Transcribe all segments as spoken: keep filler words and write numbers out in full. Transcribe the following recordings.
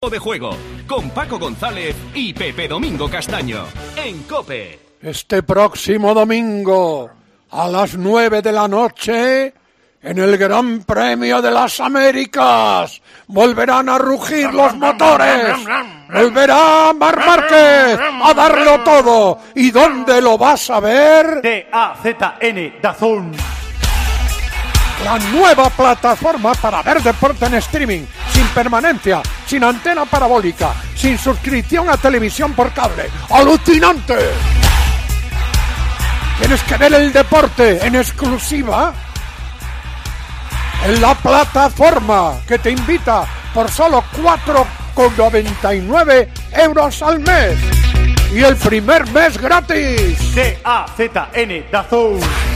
de juego con Paco González y Pepe Domingo Castaño en COPE. Este próximo domingo a las nueve de la noche en el Gran Premio de las Américas volverán a rugir los motores, volverá Marc Márquez a darlo todo. ¿Y dónde lo vas a ver? D A Z N, DAZN. La nueva plataforma para ver deporte en streaming, sin permanencia, sin antena parabólica, sin suscripción a televisión por cable. ¡Alucinante! ¿Tienes que ver el deporte en exclusiva? En la plataforma que te invita por solo cuatro con noventa y nueve euros al mes. Y el primer mes gratis. D A Z N, DAZN.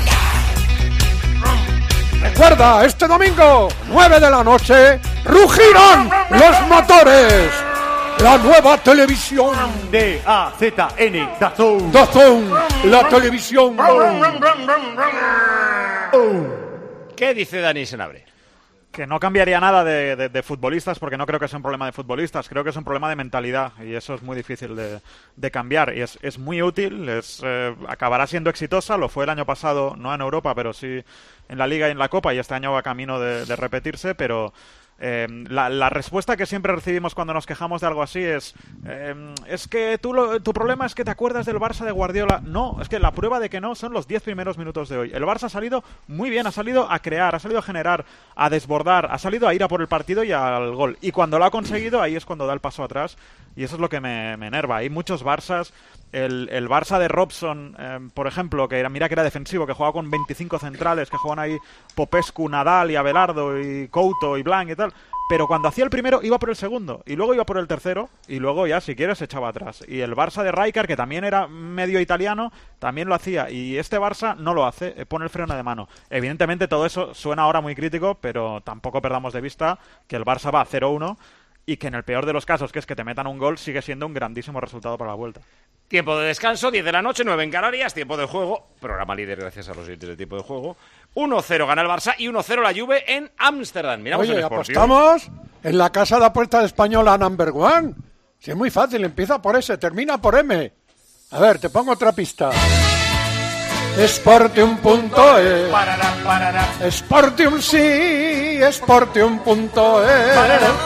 Recuerda, este domingo, nueve de la noche, rugirán los motores. La nueva televisión. D A Z N, DAZN. DAZN, la televisión. ¿Qué dice Dani Senabre? Que no cambiaría nada de, de, de futbolistas, porque no creo que sea un problema de futbolistas, creo que es un problema de mentalidad, y eso es muy difícil de, de cambiar, y es, es muy útil, es, eh, acabará siendo exitosa, lo fue el año pasado, no en Europa, pero sí en la Liga y en la Copa, y este año va camino de, de repetirse, pero eh, la, la respuesta que siempre recibimos cuando nos quejamos de algo así es eh, es que tú lo, tu problema es que te acuerdas del Barça de Guardiola. No, es que la prueba de que no son los diez primeros minutos de hoy. El Barça ha salido muy bien, ha salido a crear, ha salido a generar, a desbordar, ha salido a ir a por el partido y al gol, y cuando lo ha conseguido, ahí es cuando da el paso atrás, y eso es lo que me, me enerva. Hay muchos Barças. El, el Barça de Robson, eh, por ejemplo, que era, mira que era defensivo, que jugaba con veinticinco centrales, que jugaban ahí Popescu, Nadal y Abelardo y Couto y Blanc y tal, pero cuando hacía el primero iba por el segundo, y luego iba por el tercero, y luego ya, si quieres, se echaba atrás. Y el Barça de Rijkaard, que también era medio italiano, también lo hacía, y este Barça no lo hace, eh, pone el freno de mano. Evidentemente todo eso suena ahora muy crítico, pero tampoco perdamos de vista que el Barça va a cero uno, y que en el peor de los casos, que es que te metan un gol, sigue siendo un grandísimo resultado para la vuelta. Tiempo de descanso, diez de la noche, nueve en Canarias, tiempo de juego, programa líder gracias a los siguientes de tiempo de juego. uno cero gana el Barça y uno cero la Juve en Ámsterdam. Miramos Oye, el Sporting. apostamos en la casa de apuestas española number one. Sí, es muy fácil, empieza por S, termina por M. A ver, te pongo otra pista. Sportium punto es. Sportium sí, Sportium punto es.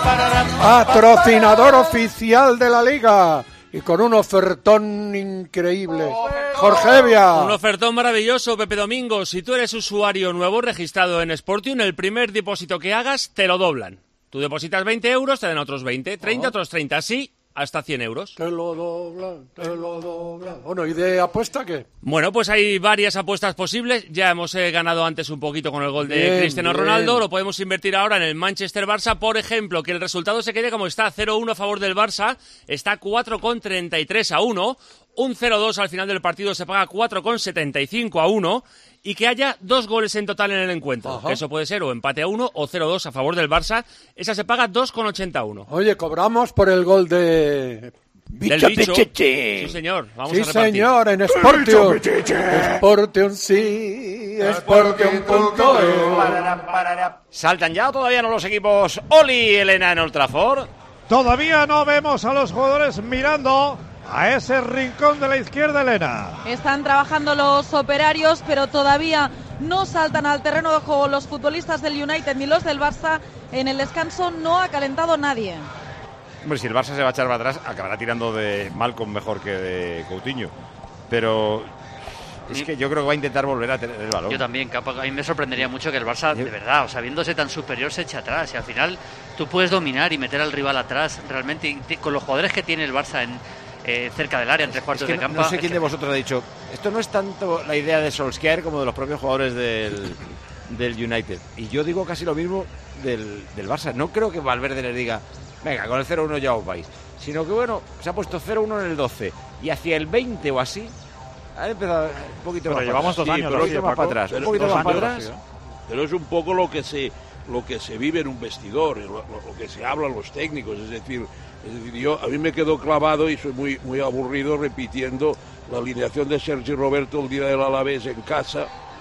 Patrocinador oficial de la Liga. Y con un ofertón increíble. Jorge Evia. Un ofertón maravilloso, Pepe Domingo. Si tú eres usuario nuevo registrado en Sportium, el primer depósito que hagas te lo doblan. Tú depositas veinte euros, te dan otros veinte, treinta, oh. otros treinta, así hasta cien euros. Te lo doblan, te lo doblan. Bueno, ¿y de apuesta qué? Bueno, pues hay varias apuestas posibles. Ya hemos eh, ganado antes un poquito con el gol de Bien, Cristiano bien. Ronaldo. Lo podemos invertir ahora en el Manchester-Barça. Por ejemplo, que el resultado se quede como está, cero uno a favor del Barça. Está cuatro con treinta y tres a uno. Un cero dos al final del partido se paga cuatro con setenta y cinco a uno. Y que haya dos goles en total en el encuentro. Eso puede ser o empate a uno o cero dos a favor del Barça. Esa se paga dos con ochenta a uno. Oye, cobramos por el gol de... Bicho del bicho. Pichichi. Sí, señor. Vamos sí, a repartir. señor, en Sportium. Sportium sí, Sportium punto es. ¿Saltan ya o todavía no los equipos Oli y Elena en Old Trafford? Todavía no vemos a los jugadores mirando a ese rincón de la izquierda, Elena. Están trabajando los operarios, pero todavía no saltan al terreno de juego los futbolistas del United ni los del Barça. En el descanso no ha calentado nadie. Hombre, si el Barça se va a echar para atrás, acabará tirando de Malcom mejor que de Coutinho. Pero es que yo creo que va a intentar volver a tener el balón. Yo también, a mí me sorprendería mucho que el Barça, de verdad, o sea, viéndose tan superior, se eche atrás. Y al final tú puedes dominar y meter al rival atrás. Realmente, con los jugadores que tiene el Barça en eh, cerca del área, en tres cuartos es que de campo. No, no sé quién que... de vosotros ha dicho, esto no es tanto la idea de Solskjaer como de los propios jugadores del, del United. Y yo digo casi lo mismo del, del Barça. No creo que Valverde les diga, venga, con el cero uno ya os vais. Sino que, bueno, se ha puesto cero uno en el doce. Y hacia el veinte o así, ha empezado un poquito pero más llevamos para dos atrás. años, Sí, un poquito más para atrás. Un poquito más para atrás. Sí, pero es un poco lo que se lo que se vive en un vestidor, lo, lo que se hablan los técnicos, es decir, es decir, yo a mí me quedó clavado y soy muy muy aburrido repitiendo la alineación de Sergi Roberto el día del Alavés en casa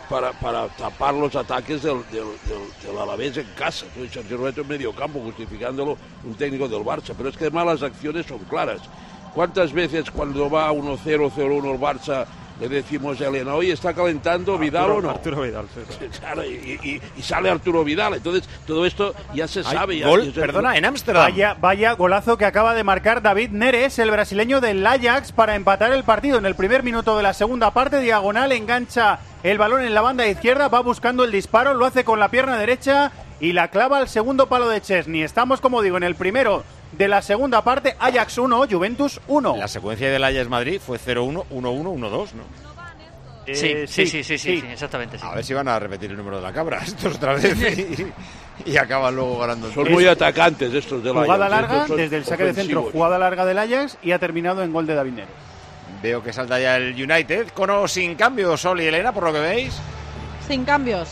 para, para tapar los ataques del, del, del, del Alavés en casa. Entonces, Sergio Roberto en medio campo, justificándolo un técnico del Barça. Pero es que además las acciones son claras. ¿Cuántas veces cuando va uno cero, cero uno el Barça le decimos a Elena, oye, ¿está calentando Arturo, Vidal o no? Arturo Vidal, sí, sí. Claro, y, y, y sale Arturo Vidal. Entonces, todo esto ya se Ay, sabe. Gol, ya, ya, perdona, en Ámsterdam. Vaya, vaya golazo que acaba de marcar David Neres, el brasileño del Ajax, para empatar el partido. En el primer minuto de la segunda parte, diagonal, engancha el balón en la banda izquierda, va buscando el disparo, lo hace con la pierna derecha y la clava al segundo palo de Chesney. Estamos, como digo, en el primero de la segunda parte, Ajax uno, Juventus uno. La secuencia del Ajax Madrid fue cero uno, uno uno, uno dos, ¿no? Sí, sí, sí, sí, sí, sí, sí, exactamente. Sí. A ver si van a repetir el número de la cabra estos otra vez y, y acaban luego ganando. Son muy atacantes estos del Ajax. Jugada larga, Son desde el saque de centro, ofensivos. jugada larga del Ajax y ha terminado en gol de David Neres. Veo que salta ya el United, con o sin cambio, Sol y Elena, por lo que veis. Sin cambios.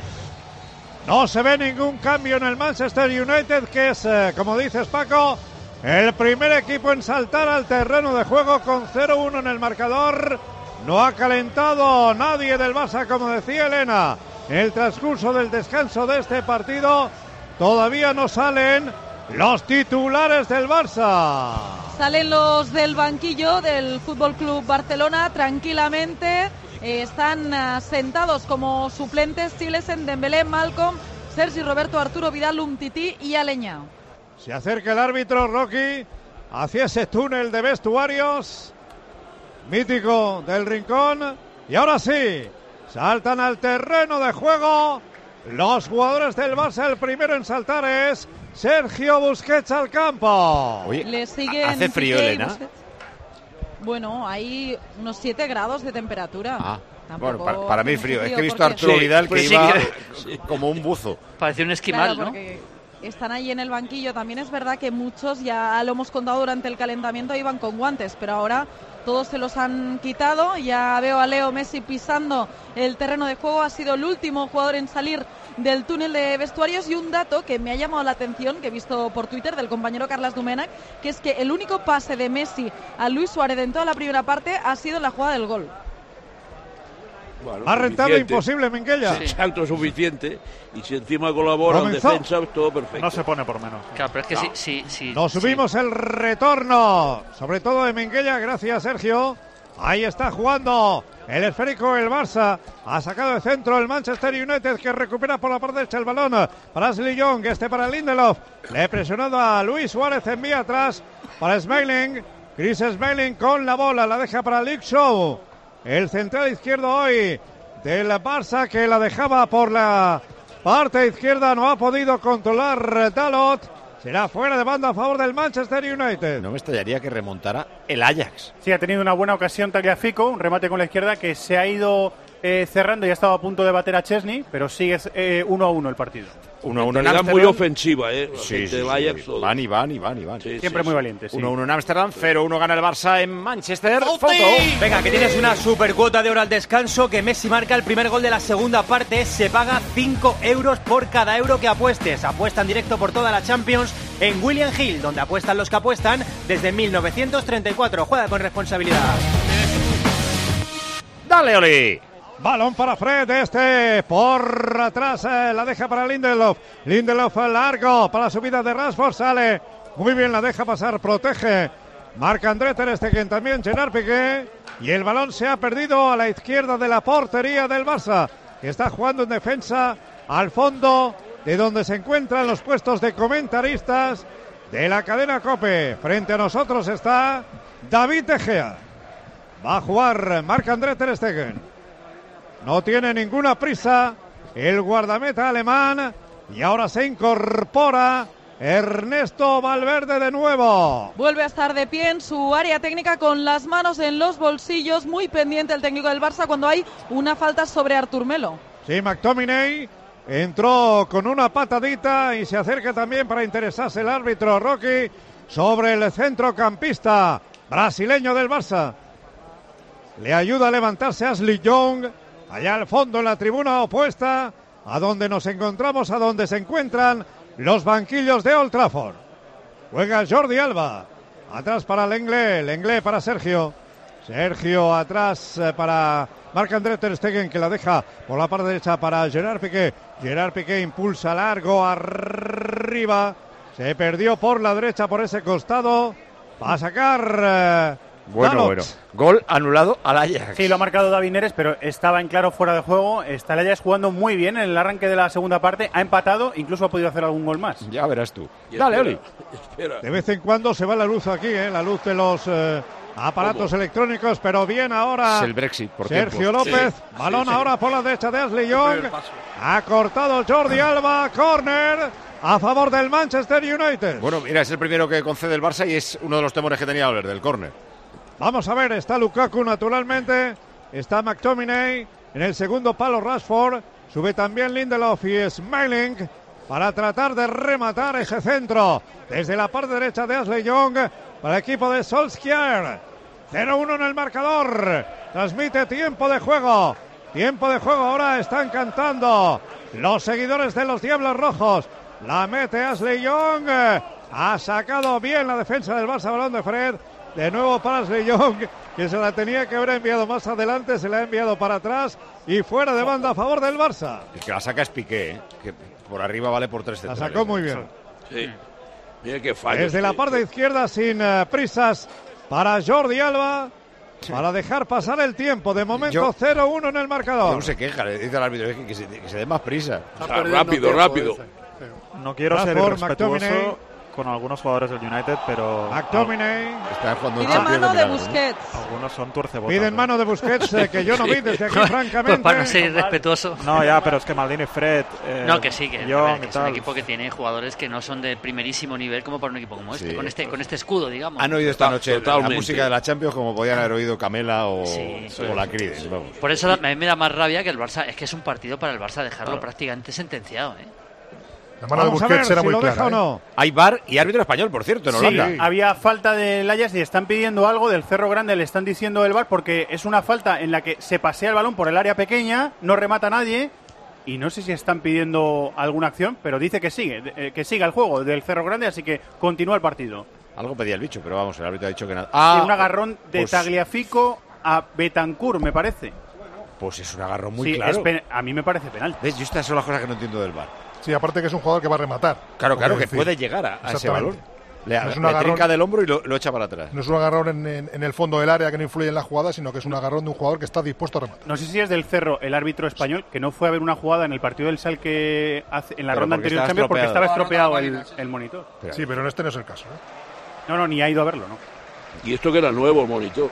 No se ve ningún cambio en el Manchester United, que es, eh, como dices Paco, el primer equipo en saltar al terreno de juego con cero uno en el marcador. No ha calentado nadie del Barça, como decía Elena. En el transcurso del descanso de este partido todavía no salen los titulares del Barça. Salen los del banquillo del F C Barcelona tranquilamente. Eh, están uh, sentados como suplentes Silesen, Dembélé, Malcolm, Sergi Roberto, Arturo Vidal, Umtiti y Aleñá. Se acerca el árbitro Rocky hacia ese túnel de vestuarios mítico del Rincón. Y ahora sí, saltan al terreno de juego los jugadores del Barça. El primero en saltar es Sergio Busquets al campo. Oye, Le siguen ¿hace frío, Piqué y Elena? Busquets. Bueno, hay unos siete grados de temperatura. Ah, Tampoco bueno, para, para mí hace frío. mucho Es que he visto a porque- Arturo Sí, Vidal que pues sí iba que- como un buzo. Parecía un esquimal, Claro, ¿no? porque están ahí en el banquillo. También es verdad que muchos, ya lo hemos contado durante el calentamiento, iban con guantes, pero ahora todos se los han quitado. Ya veo a Leo Messi pisando el terreno de juego. Ha sido el último jugador en salir del túnel de vestuarios. Y un dato que me ha llamado la atención, que he visto por Twitter del compañero Carlas Domènech, que es que el único pase de Messi a Luis Suárez en toda la primera parte ha sido en la jugada del gol. Bueno, Ha rentado suficiente. imposible, Minguella. Sí. Exacto, suficiente. Y si encima colabora en Comenzó. defensa, todo perfecto. No se pone por menos. Claro, pero es que sí, sí, sí. Nos subimos el retorno, sobre todo de Minguella. Gracias, Sergio. Ahí está jugando el esférico el Barça. Ha sacado de centro el Manchester United, que recupera por la parte derecha el balón para Ashley Young. Este para Lindelof. Le ha presionado a Luis Suárez. Envía atrás para Smalling. Chris Smalling con la bola. La deja para Luke Shaw. El central izquierdo hoy del Barça, que la dejaba por la parte izquierda. No ha podido controlar Dalot. Será fuera de banda a favor del Manchester United. No me extrañaría que remontara el Ajax. Sí, ha tenido una buena ocasión Tagliafico, un remate con la izquierda que se ha ido eh, cerrando y ha estado a punto de bater a Chesney, pero sigue eh, uno a uno el partido. uno uno en Era Ámsterdam. muy ofensiva, ¿eh? La Sí, gente sí, del sí. Ajax, todo. Van y van y van y van. Sí, Siempre sí, muy sí. valiente, sí. uno uno en Ámsterdam, cero uno gana el Barça en Manchester. Foto. Venga, que tienes una super cuota de hora al descanso, que Messi marca el primer gol de la segunda parte, se paga cinco euros por cada euro que apuestes. Apuesta en directo por toda la Champions en William Hill, donde apuestan los que apuestan desde mil novecientos treinta y cuatro. Juega con responsabilidad. Dale, Oli. Balón para Fred, este por atrás, eh, la deja para Lindelof. Lindelof largo para la subida de Rashford, sale muy bien, la deja pasar, protege. Marca André Ter Stegen, también Gerard Piqué. Y el balón se ha perdido a la izquierda de la portería del Barça, que está jugando en defensa al fondo de donde se encuentran los puestos de comentaristas de la cadena COPE. Frente a nosotros está David De Gea. Va a jugar Marc André Ter Stegen. No tiene ninguna prisa el guardameta alemán. Y ahora se incorpora Ernesto Valverde de nuevo. Vuelve a estar de pie en su área técnica con las manos en los bolsillos, muy pendiente el técnico del Barça cuando hay una falta sobre Artur Melo. Sí, McTominay entró con una patadita y se acerca también para interesarse el árbitro Rocky sobre el centrocampista brasileño del Barça. Le ayuda a levantarse Ashley Young, allá al fondo en la tribuna opuesta, a donde nos encontramos, a donde se encuentran los banquillos de Old Trafford. Juega Jordi Alba, atrás para Lenglet, Lenglet para Sergio. Sergio atrás eh, para Marc-André ter Stegen, que la deja por la parte derecha para Gerard Piqué. Gerard Piqué impulsa largo arriba. Se perdió por la derecha, por ese costado. Va a sacar... Eh, Bueno, Dalot. bueno. Gol anulado al Ajax. Sí, lo ha marcado David Neres, pero estaba en claro fuera de juego. Está el Ajax jugando muy bien en el arranque de la segunda parte. Ha empatado, incluso ha podido hacer algún gol más. Ya verás tú. Y Dale, espera, Oli. Espera. De vez en cuando se va la luz aquí, ¿eh? La luz de los eh, aparatos electrónicos, pero bien ahora. Es el Brexit, por Sergio tiempos. López, Sí, balón sí, sí. ahora por la derecha de Ashley Young. Ha cortado Jordi Alba, córner a favor del Manchester United. Bueno, mira, es el primero que concede el Barça y es uno de los temores que tenía Albert, del córner. Vamos a ver, está Lukaku naturalmente, está McTominay, en el segundo palo Rashford, sube también Lindelof y Smalling para tratar de rematar ese centro desde la parte derecha de Ashley Young para el equipo de Solskjaer. cero uno en el marcador, transmite tiempo de juego, tiempo de juego, ahora están cantando los seguidores de los Diablos Rojos, la mete Ashley Young, ha sacado bien la defensa del Barça, balón de Fred. De nuevo para Ashley Young, que se la tenía que haber enviado más adelante, se la ha enviado para atrás y fuera de banda a favor del Barça. El que la saca es Piqué, ¿eh? Que por arriba vale por tres La centrales. sacó muy bien. Sí. Mira qué fallo. Desde la parte izquierda sin uh, prisas para Jordi Alba, para dejar pasar el tiempo. De momento Yo- cero uno en el marcador. No se queja, le dice al árbitro que, que se, que se dé más prisa. O sea, rápido, rápido. No quiero ser Rashford, irrespetuoso McTominay. con algunos jugadores del United, pero McTominay. Están jugando Pide Champions mano de milagro, ¿no? Busquets. algunos son tuercebotas. Piden ¿eh? mano de Busquets, eh, que yo no vi desde aquí, Pues francamente. para no ser irrespetuoso. No, ya, pero es que Maldini, Fred, eh, No, que sí, que, a Young ver, y que es un tal. equipo que tiene jugadores que no son de primerísimo nivel como para un equipo como este, Sí. con este con este escudo, digamos. Han oído esta noche Totalmente. la música de la Champions como podían haber oído Camela o, Sí. o la Criden. Vamos. Por eso a mí me da más rabia que el Barça, es que es un partido para el Barça dejarlo prácticamente sentenciado, ¿eh? La mano de Vamos a ver Busquets era si muy lo deja clara. o ¿eh? no. Hay V A R y árbitro español, por cierto, en Sí, Holanda. había falta del Ajax y están pidiendo algo del Cerro Grande, le están diciendo el V A R porque es una falta en la que se pasea el balón por el área pequeña, no remata a nadie y no sé si están pidiendo alguna acción, pero dice que sigue, eh, que siga el juego del Cerro Grande, así que continúa el partido. Algo pedía el bicho, pero vamos, el árbitro ha dicho que nada. Sí, Ah, un agarrón de pues, Tagliafico a Betancourt, me parece. Pues es un agarrón muy Sí, claro. es pe- a mí me parece penal. ¿Ves? Yo estas son las cosas que no entiendo del V A R. Sí, aparte que es un jugador que va a rematar. Claro, claro, que decir. puede llegar a, a ese Exactamente. balón. Le, No es un le agarrón- trinca del hombro y lo, lo echa para atrás. No es un agarrón en, en- en el fondo del área que no influye en la jugada, sino que es un agarrón de un jugador que está dispuesto a rematar. No sé si es del Cerro el árbitro español que no fue a ver una jugada en el partido del Salque hace- en la Pero ronda porque anterior estaba Champions porque estropeado. estaba estropeado el, el monitor. Pero- Sí, pero en este no es el caso. ¿eh? No, no, ni ha ido a verlo, ¿no? Y esto que era nuevo el monitor.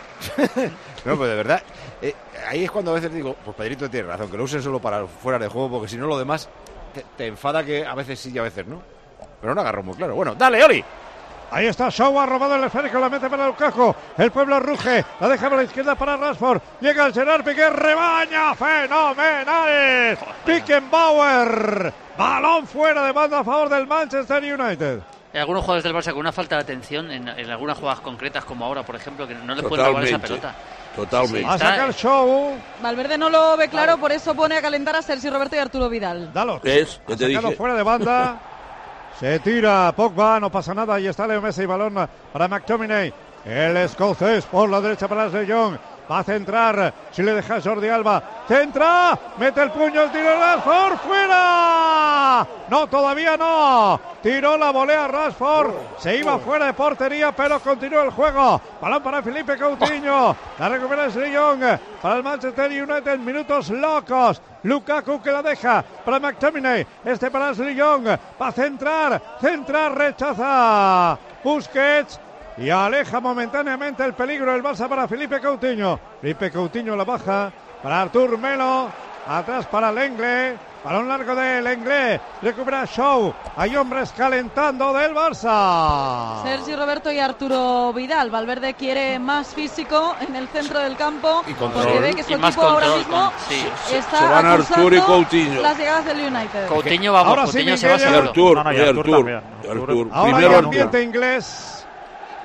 No, pues de verdad, eh, ahí es cuando a veces digo, pues Pedrito tiene razón, que lo usen solo para fuera de juego, porque si no lo demás te, te enfada que a veces sí y a veces no. Pero no agarro muy claro. Bueno, dale, Oli. Ahí está Shaw, ha robado el esférico, la mete para Lukaku. El pueblo ruge, la deja por la izquierda para Rashford. Llega el Gerard Piqué, rebaña, fenomenales. Beckenbauer, balón fuera de banda a favor del Manchester United. Hay algunos jugadores del Barça con una falta de atención en, en algunas jugadas concretas, como ahora, por ejemplo, que no le pueden robar esa Totalmente. pelota. Totalmente. Va a sacar Shaw. Valverde no lo ve claro, por eso pone a calentar a Sergio Roberto y Arturo Vidal. Dalot. ¿Ves? Ha ¿Qué te sacado dije? fuera de banda. Se tira Pogba, no pasa nada. Ahí está Leo Messi, balón para McTominay. El escocés por la derecha para De Jong. Va a centrar, si le deja Jordi Alba. Centra, mete el puño, el tiro Rashford, fuera. No, todavía no. Tiró la volea Rashford. Se iba fuera de portería, pero continúa el juego. Balón para Felipe Coutinho. La recupera De Jong para el Manchester United. Minutos locos. Lukaku que la deja para McTominay. Este para Ashley Young. Va a centrar. Centrar, rechaza Busquets. Y aleja momentáneamente el peligro del Barça para Felipe Coutinho. Felipe Coutinho la baja para Artur Melo. Atrás para Lenglet. Balón largo de Lenglet. Recupera Shaw. Hay hombres calentando del Barça. Sergio Roberto y Arturo Vidal. Valverde quiere más físico en el centro del campo Y control. porque ve que su Y más equipo ahora control, mismo con- sí. está Se van acusando Arturo y Coutinho. las llegadas del United. Coutinho, vamos, Ahora sí, Coutinho se va Miguel. Y seguro. Artur, No, no, y y Artur Artur. también. Artur. Ahora Primero hay Artur. ambiente inglés.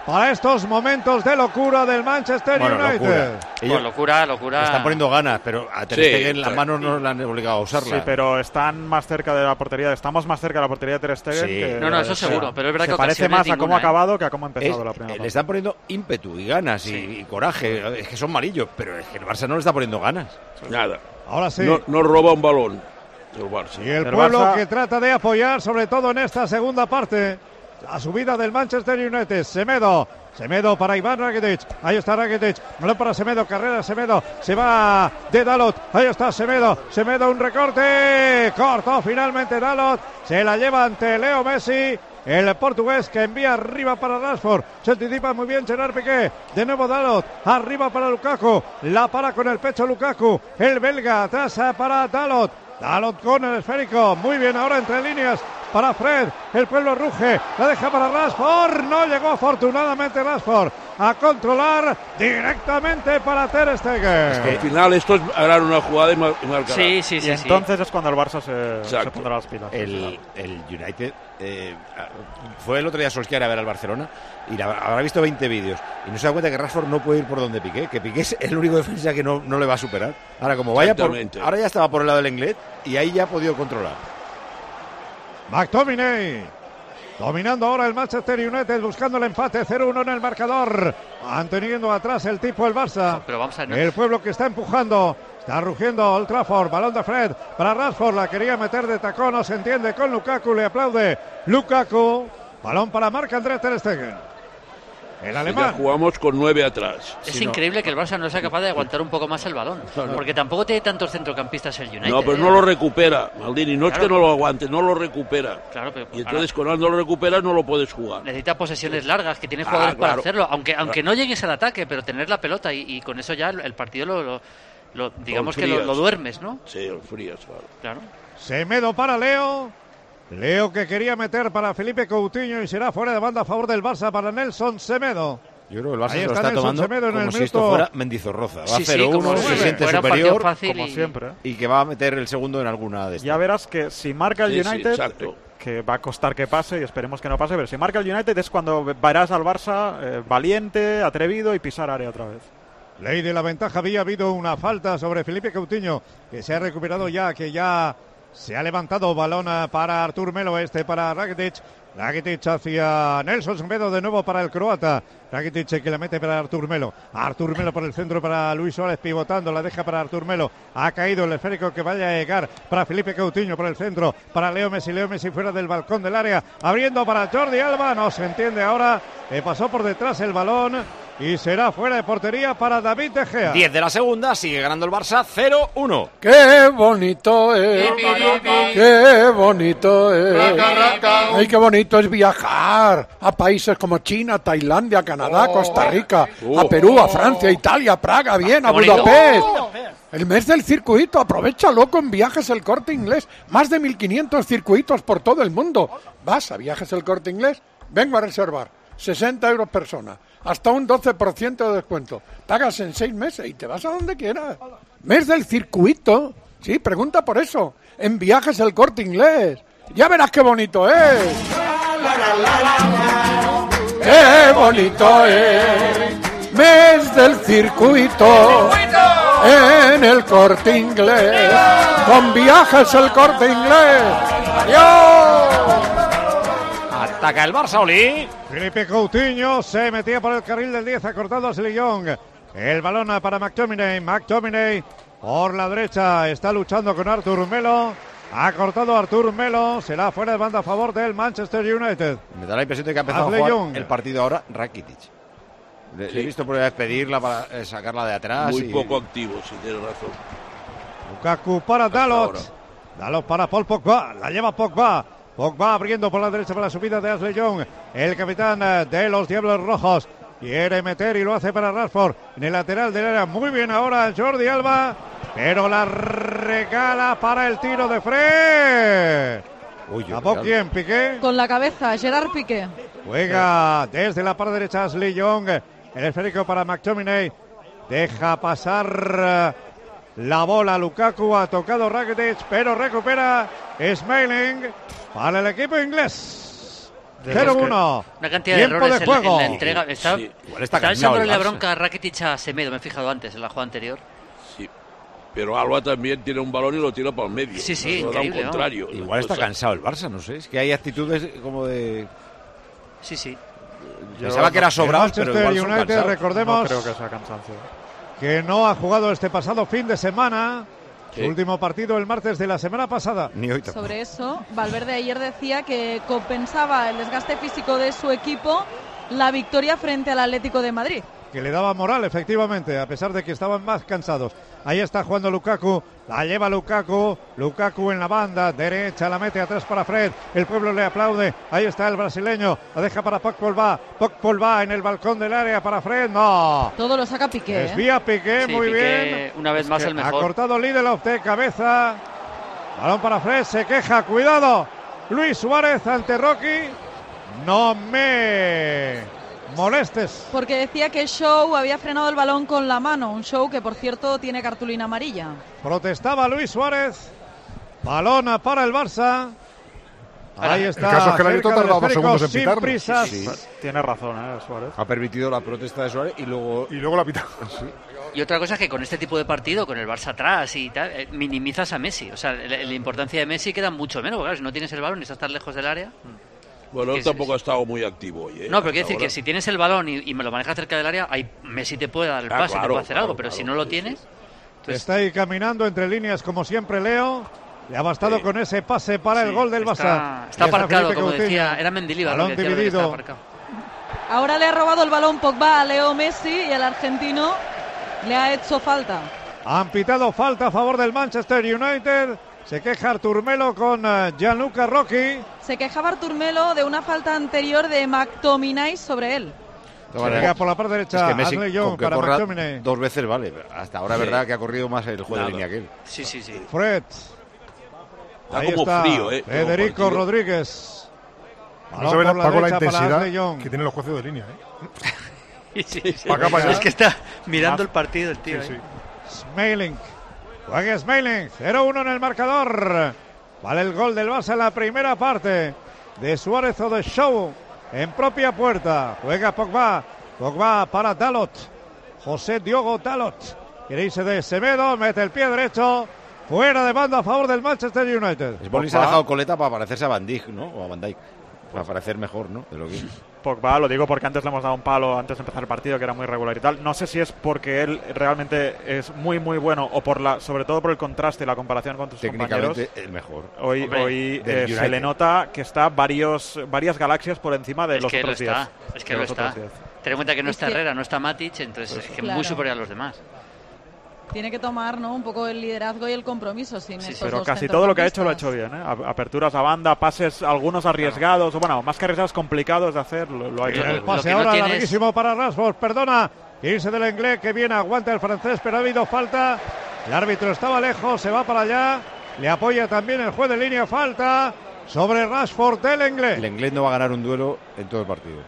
para estos momentos de locura del Manchester Bueno, United. locura. Ellos Pues locura, locura. están poniendo ganas, pero a Ter Sí, Stegen las claro. manos no le han obligado a usarlas. Sí, pero están más cerca de la portería, estamos más cerca de la portería de Ter Stegen. Sí. que- No, no, eso o sea, seguro, pero es verdad se que parece ocasiones más a cómo ninguna, ha ¿eh? acabado que a cómo ha empezado Es- la primera le parte. están poniendo ímpetu y ganas y, Sí. y coraje. Es que son amarillos, pero es que el Barça no le está poniendo ganas. Nada. Ahora sí. No, no roba un balón el Barça. Y el, El pueblo Barça- que trata de apoyar, sobre todo en esta segunda parte, la subida del Manchester United. Semedo. Semedo para Iván Rakitic. Ahí está Rakitic. Balón para Semedo. Carrera Semedo. Se va de Dalot. Ahí está Semedo. Semedo un recorte. Cortó finalmente Dalot. Se la lleva ante Leo Messi. El portugués que envía arriba para Rashford. Se anticipa muy bien Gerard Piqué. De nuevo Dalot. Arriba para Lukaku. La para con el pecho Lukaku. El belga atrás para Dalot. Dalot con el esférico. Muy bien ahora entre líneas para Fred. El pueblo ruge. La deja para Rashford. No llegó afortunadamente Rashford a controlar directamente para Ter Stegen. Al final estos harán una jugada y mar- y marcarán. Sí, sí, Y sí. sí. entonces es cuando el Barça se, se Exacto. pondrá las pilas. El, el United eh, fue el otro día Solskjaer a ver al Barcelona y la- habrá visto veinte vídeos y no se da cuenta que Rashford no puede ir por donde Piqué, que Piqué es el único defensa que no, no le va a superar. Ahora como vaya por, Exactamente. ahora ya estaba por el lado del inglés y ahí ya ha podido controlar. McTominay dominando ahora el Manchester United, buscando el empate, cero uno en el marcador, manteniendo atrás el tipo el Barça. Pero vamos a ver, no- El pueblo que está empujando, está rugiendo Old Trafford, balón de Fred para Rashford, la quería meter de tacón, no se entiende con Lukaku, le aplaude Lukaku, balón para Marc-André Ter Stegen. El Ya alemán. jugamos con nueve atrás. Es Sí, no. increíble que el Barça no sea capaz de aguantar un poco más el balón. Porque tampoco tiene tantos centrocampistas el United. No, pero ¿eh? no lo recupera, Maldini. No es Claro. que no lo aguante, no lo recupera. Claro, pero Y entonces cuando no lo recuperas no lo puedes jugar. necesita posesiones largas, que tiene Ah, jugadores para claro. hacerlo. Aunque aunque no llegues al ataque, pero tener la pelota y, y con eso ya el, el partido lo, lo- lo- digamos que lo, frías. lo duermes, ¿no? Sí, el Frías, claro. Claro. Semedo para Leo. Leo que quería meter para Felipe Coutinho y será fuera de banda a favor del Barça para Nelson Semedo. Yo creo que el Barça Ahí se lo está está Nelson tomando Semedo en como el si esto minuto- fuera Mendizorroza. Va Sí, sí, cero uno, como se si siente fuera un partido superior fácil como y- siempre. y que va a meter el segundo en alguna de estas. Ya verás que si marca el Sí, sí, United, exacto. que va a costar que pase y esperemos que no pase, pero si marca el United es cuando verás al Barça eh, valiente, atrevido y pisar área otra vez. Ley de la ventaja, había habido una falta sobre Felipe Coutinho, que se ha recuperado ya, que ya se ha levantado. Balón para Artur Melo, este para Rakitic. Rakitic hacia Nelson Semedo, de nuevo para el croata. Rakitic que la mete para Artur Melo. Artur Melo por el centro para Luis Suárez pivotando, la deja para Artur Melo. Ha caído el esférico que vaya a llegar para Felipe Coutinho por el centro, para Leo Messi. Leo Messi fuera del balcón del área, abriendo para Jordi Alba. No se entiende ahora, eh, pasó por detrás el balón y será fuera de portería para David De Gea. diez de la segunda, sigue ganando el Barça cero uno. ¡Qué bonito es! ¡Qué bonito es! ¡Ay, qué bonito es viajar a países como China, Tailandia, Canadá, Costa Rica, a Perú, a Francia, a Italia, a Praga, Viena, a Qué bonito. Budapest! El mes del circuito, aprovechalo con Viajes El Corte Inglés. Más de mil quinientos circuitos por todo el mundo. ¿Vas a Viajes El Corte Inglés? Vengo a reservar. sesenta euros persona. Hasta un doce por ciento de descuento. Pagas en seis meses y te vas a donde quieras. Mes del circuito. Sí, pregunta por eso. En Viajes El Corte Inglés. Ya verás qué bonito es. ¡Qué bonito es! Mes del circuito. En el Corte Inglés. Con Viajes El Corte Inglés. ¡Adiós! Ataca el Barça, Oli. Felipe Coutinho se metía por el carril del diez, ha cortado a Ashley Young. El balón para McTominay. McTominay por la derecha está luchando con Artur Melo. Ha cortado Artur Melo. Será fuera de banda a favor del Manchester United. Me da la impresión de que ha empezado Ashley a jugar Young. el partido ahora Rakitic. Le, Sí. le he visto por primera vez pedirla para eh, sacarla de atrás. Muy y- poco activo, si tienes razón. Lukaku para Dalot. ahora. Dalot para Paul Pogba. La lleva Pogba. Pogba abriendo por la derecha para la subida de Ashley Young. El capitán eh, de los Diablos Rojos. Quiere meter y lo hace para Rashford. En el lateral del área. Muy bien ahora Jordi Alba. Pero la regala para el tiro de Fred. Uy, yo, ¿Tapó claro. quién? Piqué. Con la cabeza, Gerard Piqué. Juega desde la parte derecha Ashley Young. El esférico para McTominay. Deja pasar eh, la bola. Lukaku ha tocado Rakitic, pero recupera Smalling para el equipo inglés. cero uno. Una cantidad Tiempo de errores de en, la- en juego. la entrega. Está, Sí, igual está está cansado echándole el la Barça. bronca a Rakitic a Semedo, me he fijado antes en la jugada anterior. Sí. Pero Alba también tiene un balón y lo tira para el medio. Sí, sí, Nos da un increíble, ¿no? contrario. Igual está Cosa- cansado el Barça, no sé. Es que hay actitudes como de... Sí, sí. Pensaba que era sobrado, El pero Manchester igual son United, cansados. recordemos No creo que sea cansancio. que no ha jugado este pasado fin de semana. Su Sí. último partido el martes de la semana pasada. Ni hoy tampoco. Sobre eso, Valverde ayer decía que compensaba el desgaste físico de su equipo la victoria frente al Atlético de Madrid. Que le daba moral, efectivamente, a pesar de que estaban más cansados. Ahí está jugando Lukaku, la lleva Lukaku, Lukaku en la banda derecha, la mete atrás para Fred, el pueblo le aplaude, ahí está el brasileño, la deja para Pogba, Pogba en el balcón del área para Fred, no. Todo lo saca Piqué. ¿eh? Desvía Piqué, Sí, muy Piqué, bien. una vez más el Ha mejor. cortado Lindelof de cabeza, balón para Fred, se queja, cuidado, Luis Suárez ante Rocky, no me molestes. Porque decía que Show había frenado el balón con la mano. Un Show que, por cierto, tiene cartulina amarilla. Protestaba Luis Suárez. Balón para el Barça. Ahí El está. caso es que el árbitro cerca tardaba del dos segundos en esférico, pitarlo. sin prisas. Sí, sí. Tiene razón, ¿eh, Suárez? Ha permitido la protesta de Suárez y luego... Y luego la pita. Y otra cosa es que con este tipo de partido, con el Barça atrás y tal, eh, minimizas a Messi. O sea, la, la importancia de Messi queda mucho menos, porque claro, si no tienes el balón y estás tan lejos del área. Bueno, él Es- tampoco es- ha estado muy activo hoy. ¿eh? No, pero quiero decir Ahora. que si tienes el balón y, y me lo manejas cerca del área, ahí Messi te puede dar el Ah, pase, te claro, puede hacer claro, algo, pero claro, si no lo sí, tienes, sí. entonces, Está ahí caminando entre líneas como siempre Leo. Le ha bastado Sí. con ese pase para el sí, gol del está, Barça. está Y aparcado, Felipe como Coutinho. decía, era Mendilibar lo Balón que decía, lo de que está dividido. aparcado. Ahora le ha robado el balón Pogba a Leo Messi y el argentino le ha hecho falta. Han pitado falta a favor del Manchester United. Se queja Artur Melo con eh, Gianluca Rocky. Se quejaba Artur Melo de una falta anterior de McTominay sobre él. De Se manera- llega por la parte es derecha. que Messi, Ashley con Young que para corra McTominay. dos veces vale. Hasta ahora es Sí. verdad que ha corrido más el juego Nada. de línea que él. Sí, sí, sí. Fred. Está Ahí como está frío, ¿eh? Federico Como partido. Rodríguez. No Balón se ve la, por Paco, la derecha para intensidad Ashley Young. que tienen los jueces de línea. ¿eh? Sí, sí, sí. Pa' acá, pa' allá. Es que está mirando el partido el tío. Sí, ¿eh? sí. Smalling. Juega Smalling. cero uno en el marcador. Vale el gol del Barça en la primera parte. De Suárez o de Show. En propia puerta. Juega Pogba. Pogba para Dalot. José Diogo Dalot. Quiere irse de Semedo. Mete el pie derecho. Fuera de banda a favor del Manchester United. Smalling se ha dejado coleta para parecerse a Van Dijk, ¿no? O a Van Dijk. Para parecer mejor, ¿no? De lo que... Pogba, lo digo porque antes le hemos dado un palo antes de empezar el partido, que era muy regular y tal. No sé si es porque él realmente es muy, muy bueno o por la, sobre todo por el contraste y la comparación con tus compañeros. Técnicamente el mejor. Hoy, Hombre, hoy del eh, United. se le nota que está varios, varias galaxias por encima de Es los que lo otros diez. está, es que De lo los está. otros diez. Ten en cuenta que no Es está que- Herrera, no está Matic, entonces es que Claro. muy superior a los demás. Tiene que tomar, ¿no?, un poco el liderazgo y el compromiso sin Sí, estos Pero dos casi todo lo que ha hecho lo ha hecho centrocampistas. bien, ¿eh? A- Aperturas a banda, pases, algunos arriesgados, o bueno, más que arriesgados, complicados de hacer, lo, lo ha hecho. Lo- El bien. lo pase que no ahora tienes- larguísimo para Rashford. Perdona. Irse del inglés que viene. Aguanta el francés, pero ha habido falta. El árbitro estaba lejos. Se va para allá. Le apoya también el juez de línea. Falta sobre Rashford del inglés. El inglés no va a ganar un duelo en todo el partido.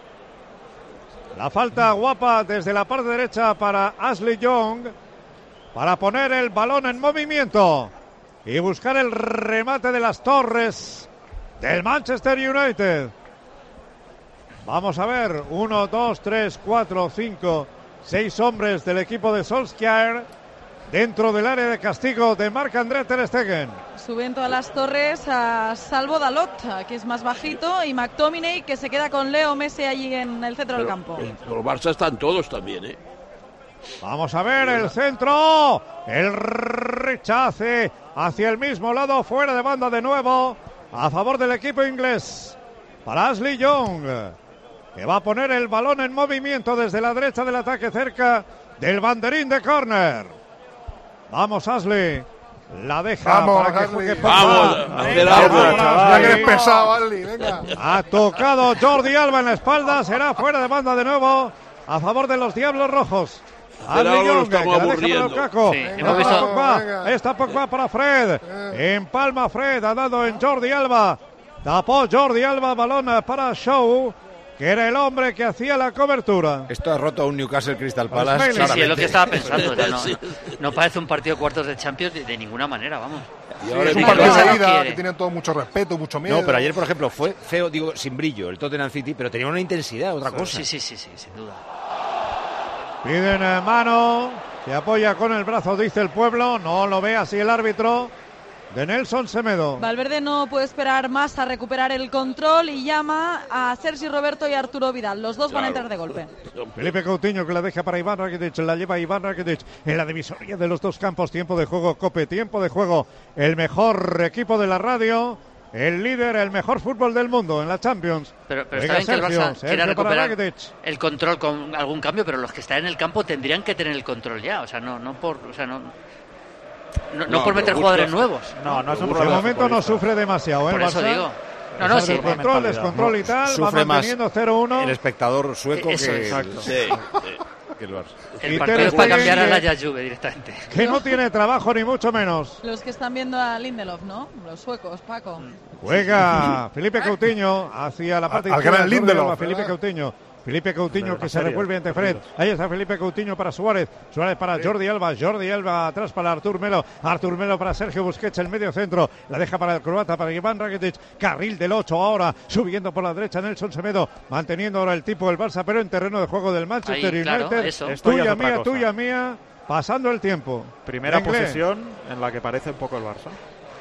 La falta guapa desde la parte derecha para Ashley Young. Para poner el balón en movimiento. Y buscar el remate de las torres del Manchester United. Vamos a ver. Uno, dos, tres, cuatro, cinco, seis hombres del equipo de Solskjaer dentro del área de castigo de Marc-André ter Stegen. Suben todas las torres a salvo Dalot, que es más bajito, y McTominay, que se queda con Leo Messi allí en el centro del Pero, campo. eh, pero el Barça están todos también, ¿eh? Vamos a ver el centro. El rechace hacia el mismo lado, fuera de banda de nuevo, a favor del equipo inglés. Para Ashley Young, que va a poner el balón en movimiento desde la derecha del ataque, cerca del banderín de córner. Vamos, Ashley. La deja Vamos, para que Ashley. juegue Pogba. Vamos, hacer Venga, algo, vamos, chaval. Ya que eres Ashley. pesado, Ali, venga. Ha tocado Jordi Alba en la espalda. Será fuera de banda de nuevo a favor de los Diablos Rojos. Pero Ashley algo lo Young, que estamos la deja para aburriendo. Lukaku. Sí, Va hemos para visto- Pogba. Venga. Ahí está Pogba para Fred. En palma Fred. Ha dado en Jordi Alba. Tapó Jordi Alba. Balón para Shaw. que era el hombre que hacía la cobertura. Esto ha roto a un Newcastle Crystal Pues Palace. Sí, sí, es lo que estaba pensando. O sea, no, Sí. no parece un partido de cuartos de Champions de, de ninguna manera, vamos. Y ahora Es un el partido Barça de no ida, quiere. que tienen todo mucho respeto, mucho miedo. No, pero ayer, por ejemplo, fue feo, digo, sin brillo, el Tottenham City, pero tenía una intensidad, otra cosa. Sí, sí, sí, sí, sin duda. Piden eh, mano, se apoya con el brazo, dice el pueblo, no lo ve así el árbitro de Nelson Semedo. Valverde no puede esperar más a recuperar el control y llama a Sergi Roberto y a Arturo Vidal. Los dos van a entrar de golpe. Felipe Coutinho que la deja para Iván Rakitic, la lleva Iván Rakitic en la divisoria de los dos campos. Tiempo de juego, Cope, tiempo de juego. El mejor equipo de la radio, el líder, el mejor fútbol del mundo en la Champions. Pero, pero Venga, está bien que el Sergio, Barça quiera Sergio para recuperar Rakitic. el control con algún cambio, pero los que están en el campo tendrían que tener el control ya. O sea, no, no por, o sea, no, no, no No, por pero meter busca- jugadores nuevos. No, no es un De problema. momento no sufre demasiado, ¿eh? Por el eso Barça. digo. No, no, Esa sí. de control, descontrol y tal, va Sufre más manteniendo cero uno. el espectador sueco Eso que, es. el, Sí, que el Barça. El Y partido Ter es para Stegen, cambiar a que- la Juve directamente. Que no tiene trabajo ni mucho menos. Los que están viendo a Lindelof, ¿no? Los suecos, Paco. Juega Felipe Coutinho hacia la parte Al izquierda. gran Jordi Lindelof, Alba, Felipe ¿verdad? Coutinho. Felipe Coutinho De que la se serie, revuelve ante Fred. Ahí está Felipe Coutinho para Suárez. Suárez para Jordi Alba. Jordi Alba atrás para Artur Melo. Artur Melo para Sergio Busquets, el medio centro. La deja para el croata, para Iván Rakitic. Carril del ocho ahora. Subiendo por la derecha Nelson Semedo. Manteniendo ahora el tipo del Barça, pero en terreno de juego del Manchester Ahí, claro, United. eso. Esto ya es Tuya otra mía, cosa. tuya mía. Pasando el tiempo. Primera Inglés. posesión en la que parece un poco el Barça.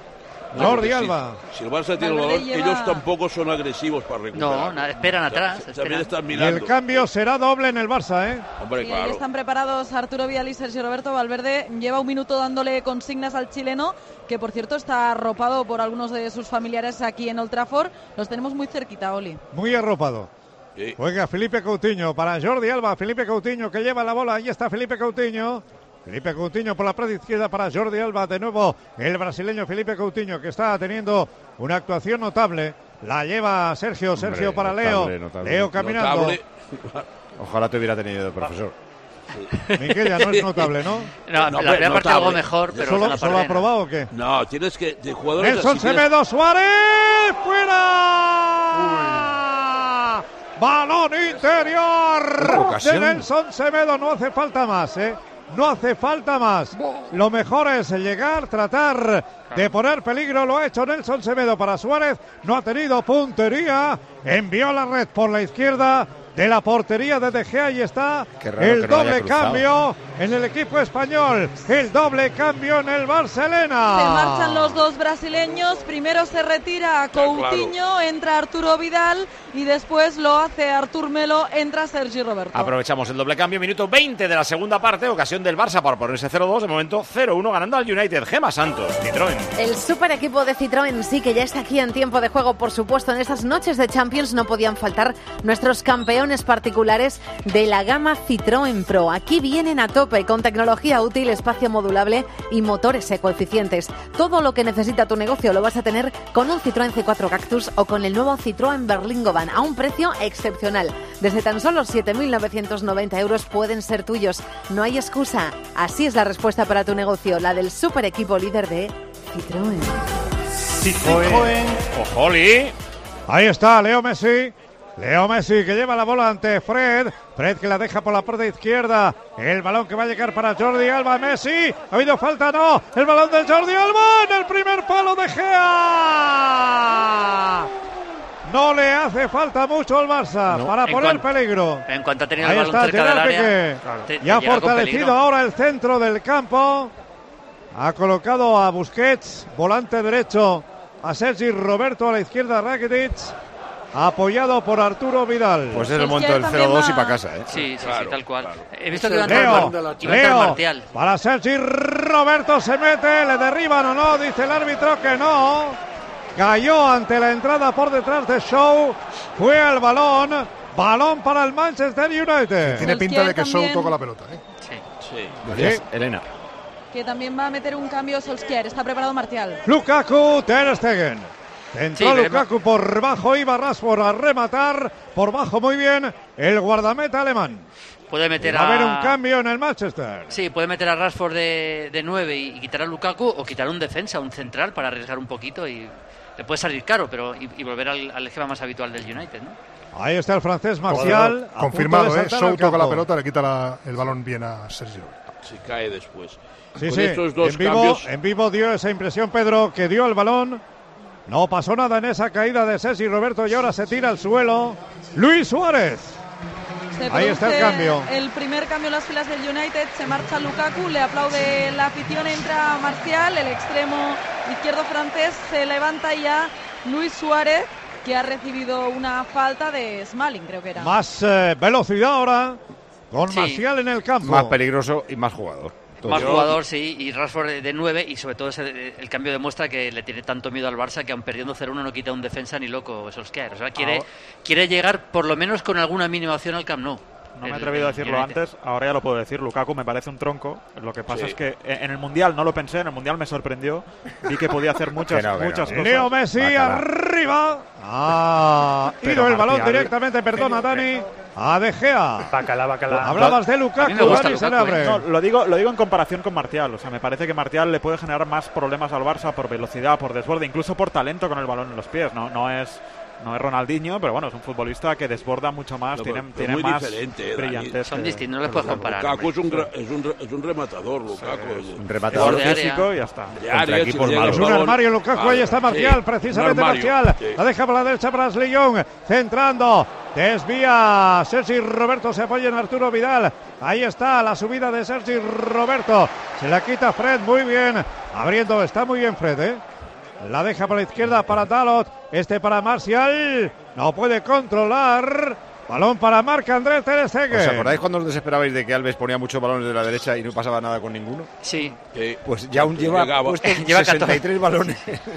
Jordi si- Alba. Si el Barça tiene el Valverde balón, lleva- ellos tampoco son agresivos para recuperar. No, nada, esperan atrás, También esperan. están Y mirando. el cambio será doble en el Barça, ¿eh? Hombre, Y ahí claro. están preparados Arturo Vidal y Sergio Roberto. Valverde lleva un minuto dándole consignas al chileno, que por cierto está arropado por algunos de sus familiares aquí en Old Trafford. Los tenemos muy cerquita, Oli. Muy arropado. Sí. Juega Felipe Coutinho para Jordi Alba. Felipe Coutinho que lleva la bola. Ahí está Felipe Coutinho. Felipe Coutinho por la parte izquierda para Jordi Alba. De nuevo el brasileño Felipe Coutinho que está teniendo una actuación notable. La lleva Sergio. Sergio Hombre, para notable, Leo. notable. Leo caminando. Notable. Ojalá te hubiera tenido de profesor. Miquel ya no es notable, ¿no? No, No, la primera notable. parte algo mejor, pero ¿Solo, la solo ha parte no. probado o qué? No, tienes que. De jugadores Nelson así tienes- Semedo, Suárez, fuera. Balón interior ocasión. de Nelson Semedo, no hace falta más, ¿eh? No hace falta más. Lo mejor es llegar, tratar de poner peligro. Lo ha hecho Nelson Semedo para Suárez. No ha tenido puntería. Envió la red por la izquierda de la portería de De Gea. Y está Qué raro el que no haya doble cruzado. cambio en el equipo español. El doble cambio en el Barcelona. Se marchan los dos brasileños. Primero se retira Coutinho, entra Arturo Vidal y después lo hace Artur Melo, entra Sergi Roberto. Aprovechamos el doble cambio, minuto veinte de la segunda parte, ocasión del Barça para ponerse cero dos, de momento cero uno ganando al United. Gema Santos, Citroën. El super equipo de Citroën sí que ya está aquí en tiempo de juego, por supuesto. En estas noches de Champions no podían faltar nuestros campeones particulares de la gama Citroën Pro. Aquí vienen a tope con tecnología útil, espacio modulable y motores ecoeficientes. Todo lo que necesita tu negocio lo vas a tener con un Citroën C cuatro Cactus o con el nuevo Citroën Berlingo Van a un precio excepcional. Desde tan solo siete mil novecientos noventa euros pueden ser tuyos. No hay excusa. Así es la respuesta para tu negocio, la del super equipo líder de Citroën. Citroën. ¡Ojoli! Ahí está Leo Messi. Leo Messi que lleva la bola ante Fred. Fred que la deja por la parte izquierda. El balón que va a llegar para Jordi Alba. Messi. ¿Ha habido falta? No. El balón de Jordi Alba en el primer palo de Gea. No le hace falta mucho al Barça No. para En poner cuan- peligro. En cuanto ha tenido Ahí el balón está cerca del Gerard área, Piqué. te- te Y ha llega con fortalecido peligro. ahora el centro del campo. Ha colocado a Busquets, volante derecho, a Sergi Roberto, a la izquierda Rakitic, apoyado por Arturo Vidal. Pues es el momento del cero dos y para casa, ¿eh? Sí, sí, Claro, sí, tal cual. claro. He visto que iba a Leo, entrar, iba a entrar Leo, Martial. para Sergi Roberto se mete, le derriban o no, dice el árbitro que no. Cayó ante la entrada por detrás de Shaw, fue al balón, balón para el Manchester United. Tiene pinta de que Shaw también. toca la pelota, ¿eh? Sí. Sí. Gracias, Elena. Que también va a meter un cambio Solskjaer. Está preparado Martial. Lukaku, Ter Stegen. Entró Sí, Lukaku por bajo, iba Rashford a rematar. Por bajo muy bien el guardameta alemán. Puede meter Va a a... haber un cambio en el Manchester. Sí, puede meter a Rashford de, de nueve y, y quitar a Lukaku o quitar un defensa, un central para arriesgar un poquito y le puede salir caro, pero y, y volver al, al esquema más habitual del United, ¿no? Ahí está el francés Marcial. Bueno, confirmado, ¿eh? Sou toca la campo. pelota, le quita la, el balón bien a Sergio. Si cae después. Sí, Con sí. estos dos en, vivo, cambios... en vivo dio esa impresión Pedro, que dio el balón. No pasó nada en esa caída de Sergi Roberto y ahora se tira al suelo Luis Suárez. Se Ahí está el produce cambio. El primer cambio en las filas del United, se marcha Lukaku, le aplaude la afición, entra Marcial, el extremo izquierdo francés, se levanta ya Luis Suárez, que ha recibido una falta de Smalling, creo que era. Más eh, velocidad ahora con Sí. Marcial en el campo. Más peligroso y más jugador. Más Yo- jugador, sí, y Rashford de nueve, y sobre todo ese, el cambio demuestra que le tiene tanto miedo al Barça que aun perdiendo cero uno no quita un defensa ni loco Solskjaer. O sea, quiere, Ahora- quiere llegar por lo menos con alguna mínima opción al Camp Nou. No me he El- atrevido a el decirlo United. antes, ahora ya lo puedo decir. Lukaku me parece un tronco. Lo que pasa Sí. es que en el Mundial no lo pensé, en el Mundial me sorprendió. Vi que podía hacer muchas, Que no, que muchas no. cosas. Leo Messi Bacala. arriba. Ah, Pero ido el balón Marcial- directamente, perdona Dani, a De Gea. Bacala, bacala. Hablabas de A mí Lukaku, me gusta Dani Lukaku, Senabre. ¿eh? No, lo digo, lo digo en comparación con Martial. O sea, me parece que Martial le puede generar más problemas al Barça por velocidad, por desborde, incluso por talento con el balón en los pies. No, no es, no es Ronaldinho, pero bueno, es un futbolista que desborda mucho más, No, tiene, pero- pero tiene muy más diferente, eh, Dani. brillantez. Son que- distintos, no les que puedes Lukaku. comparar. Lukaku es un, re- es, un, re- es un rematador, Lukaku. Un Jugador rematador de área. físico y ya está. De área, si equipos llega malos. el Es un balón- armario Lukaku, Ah, ahí está Marcial, sí, precisamente un armario, Marcial. sí. La deja por la derecha para Ashley Young, centrando, desvía Sergi Roberto, se apoya en Arturo Vidal. Ahí está la subida de Sergi Roberto, se la quita Fred, muy bien, abriendo, está muy bien Fred, ¿eh? La deja por la izquierda para Dalot, este para Marcial, no puede controlar. Balón para Marc-André Ter Stegen. ¿Os acordáis cuando os desesperabais de que Alves ponía muchos balones de la derecha y no pasaba nada con ninguno? Sí. Sí. Pues ya aún lleva Llegaba. puestos Lleva sesenta y tres balones.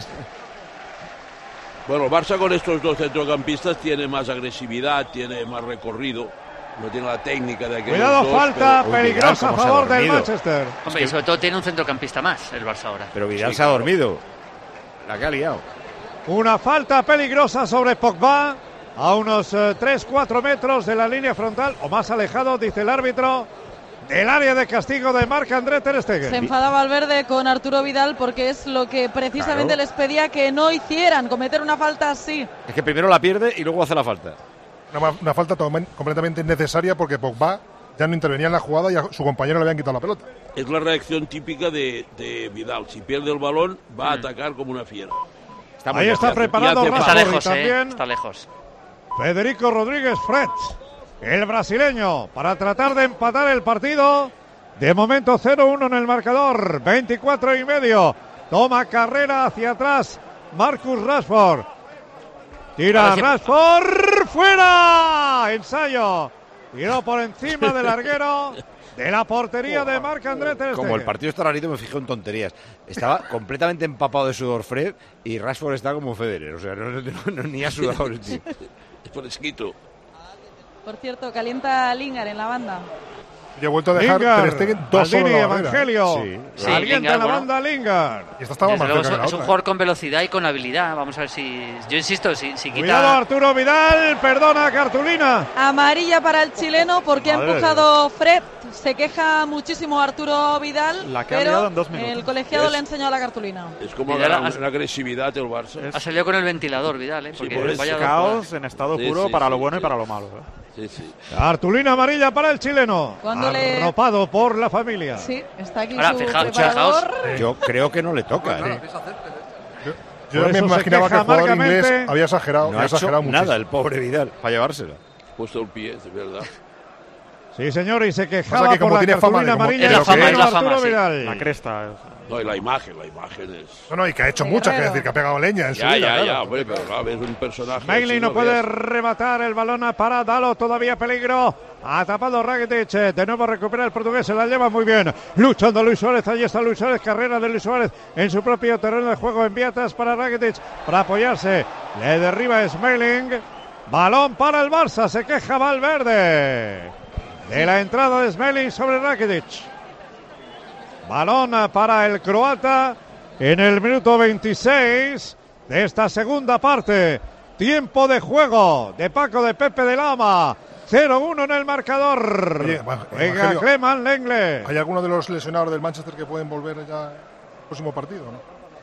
Bueno, el Barça con estos dos centrocampistas tiene más agresividad, tiene más recorrido, no tiene la técnica de aquellos Cuidado, dos, falta pero- Uy, peligrosa a Vidal, cómo se ha favor del dormido. Manchester. Hombre, y sobre todo tiene un centrocampista más el Barça ahora. Pero Vidal Sí, se ha claro. dormido. La que ha liado. Una falta peligrosa sobre Pogba a unos tres cuatro metros de la línea frontal o más alejado, dice el árbitro, del área de castigo de Marc-André Ter Se Stegen. enfada Valverde con Arturo Vidal porque es lo que precisamente Claro. les pedía que no hicieran, cometer una falta así. Es que primero la pierde y luego hace la falta. Una, una falta totalmente- completamente innecesaria porque Pogba ya no intervenía en la jugada y a su compañero le habían quitado la pelota. Es la reacción típica de, de Vidal. Si pierde el balón, va a atacar como una fiera. Está muy Ahí bien. está hace- preparado y hace Está Rashford y lejos, eh. también Está lejos. Federico Rodríguez Fred, el brasileño, para tratar de empatar el partido. De momento cero uno en el marcador, veinticuatro y medio. Toma carrera hacia atrás Marcus Rashford. Tira Ahora sí. Rashford, fuera. Ensayo. Tiró por encima del larguero de la portería de Marc-André Ter Como el Stegen. partido está rarito, me fijo en tonterías. Estaba completamente empapado de sudor Fred y Rashford está como Federer. O sea, no, no- no- ni ha sudado el tío. Es fresquito. Por cierto, calienta Lingard en la banda. Y ha vuelto a dejar Lingard, Ter Stegen dos solo Maldini, en la barrera. Evangelio. Sí. Sí, Alienta Lingard, la bueno. banda Lingard. Y esta estaba Desde más luego, cerca es, que la es un otra, jugador con velocidad y con habilidad. Vamos a ver si. Yo insisto, si, si Cuidado quita. Arturo Vidal, perdona cartulina. Amarilla para el chileno porque Madre ha empujado Fred. Se queja muchísimo Arturo Vidal, La que ha pero liado en dos minutos. el colegiado Es- le ha enseñado la cartulina. Es como Vidal la, ha- la agresividad del Barça. Ha salido con el ventilador, Vidal, ¿eh? Sí, Porque por eso. vaya dos Caos jugadas. en estado Sí, puro sí, para sí, lo bueno sí. y para lo malo. ¿eh? Sí, sí. Cartulina amarilla para el chileno. Cuando le- Arropado por la familia. Sí, está aquí Ahora, su fijaos, preparador. Yo creo que no le toca. ¿eh? Yo Por me eso se imaginaba que queja el jugador amargamente. inglés había exagerado, No había ha hecho exagerado muchísimo. nada el pobre Vidal para llevársela. Puesto el pie, de verdad. Sí, señor, y se quejaba Pasa que como por la tiene fama cartulina de como- amarilla Es la el fama, chileno es la fama, Arturo sí. Vidal. La cresta. No, y la imagen, la imagen es... No, no, y que ha hecho Qué muchas, que guerrero. decir, que ha pegado leña en su Ya, vida. ya, claro. ya, hombre, pero claro, es un personaje... Bailey así, no puede veas. rematar el balón para Dalo, todavía peligro. Ha tapado Rakitic, de nuevo recupera el portugués, se la lleva muy bien. Luchando Luis Suárez, ahí está Luis Suárez, carrera de Luis Suárez en su propio terreno de juego. Envía atrás para Rakitic para apoyarse. Le derriba Smalling. Balón para el Barça, se queja Valverde de la entrada de Smalling sobre Rakitic. Balón para el croata en el minuto veintiséis de esta segunda parte. Tiempo de juego de Paco de Pepe de Lama. cero uno en el marcador. Oye, va- Juega Evangelio, Cleman Lenglet. ¿hay alguno de los lesionados del Manchester que pueden volver ya al próximo partido? ¿no?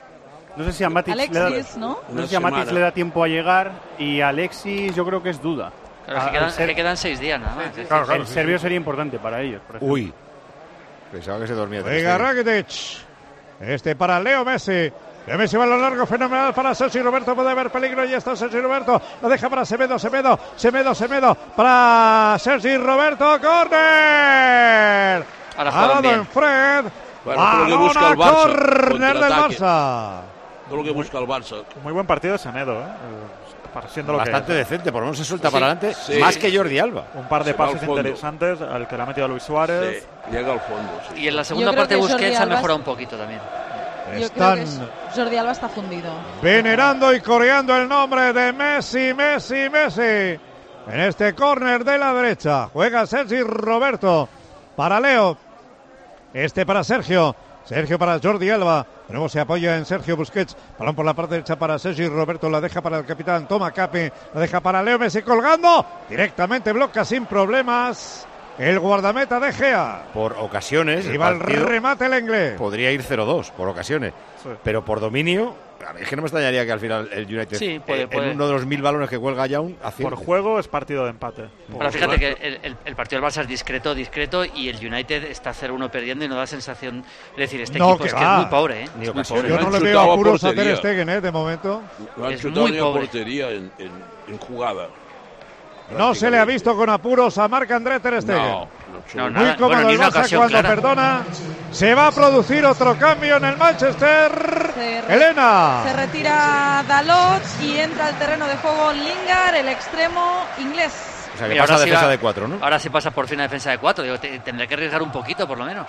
No sé si a Matic, Alexis, le, da, ¿no? no sé si a Matic le da tiempo a llegar y a Alexis yo creo que es duda. Claro, que quedan, ser, que quedan seis días nada más. Sí, claro, claro, el sí, serbio sí. sería importante para ellos. Por Uy, pensaba que se dormía. Venga, Rakitic. Este para Leo Messi. Leo Messi va a lo largo, fenomenal para Sergi Roberto. Puede haber peligro y está Sergi Roberto. Lo deja para Semedo, Semedo, Semedo, Semedo. Para Sergi Roberto. ¡Córner! Ha dado en Fred. Bueno, todo lo que busca el Barça. Córner del Barça. Todo lo que busca el Barça. Muy buen partido de Semedo, ¿eh? Siendo bastante lo que decente, por lo menos se suelta sí, para adelante, sí. más que Jordi Alba. Un par de se pases interesantes al que le ha metido a Luis Suárez. Sí, llega al fondo. Sí. Y en la segunda parte Busquets ha mejorado un poquito también. Yo Están creo que Jordi Alba está fundido. Venerando y coreando el nombre de Messi, Messi, Messi. En este córner de la derecha juega Sergi Roberto para Leo. Este para Sergio. Sergio para Jordi Alba. De nuevo se apoya en Sergio Busquets. Balón por la parte derecha para Sergi Roberto. La deja para el capitán Toma Capi. La deja para Leo Messi colgando. Directamente bloca sin problemas el guardameta de Gea. Por ocasiones. Y va el remate el inglés. Podría ir cero dos por ocasiones. Sí. Pero por dominio. Es que no me extrañaría que al final el United, sí, puede, eh, puede. en uno de los mil balones que cuelga ya un por juego es partido de empate. Pero fíjate que el, el, el partido del Barça es discreto, discreto y el United está cero uno perdiendo y no da sensación de decir, este no, equipo que es va. que es muy pobre, ¿eh? Ni es muy pobre. Yo no le veo apuros a Ter Stegen, ¿eh? De momento. No han es chutado muy ni pobre. a portería en, en, en jugada. No se le ha visto con apuros a Marc-André Ter Stegen. No, no, Muy nada. cómodo Bueno, ni el una Barça ocasión cuando clara. perdona. Se va a producir otro cambio en el Manchester. Se re- Elena. Se retira Dalot y entra al terreno de juego Lingard, el extremo inglés. O sea, que Mira, pasa ahora a defensa sí va- de cuatro, ¿no? Ahora sí pasa por fin a defensa de cuatro. Digo, te, tendré que arriesgar un poquito, por lo menos.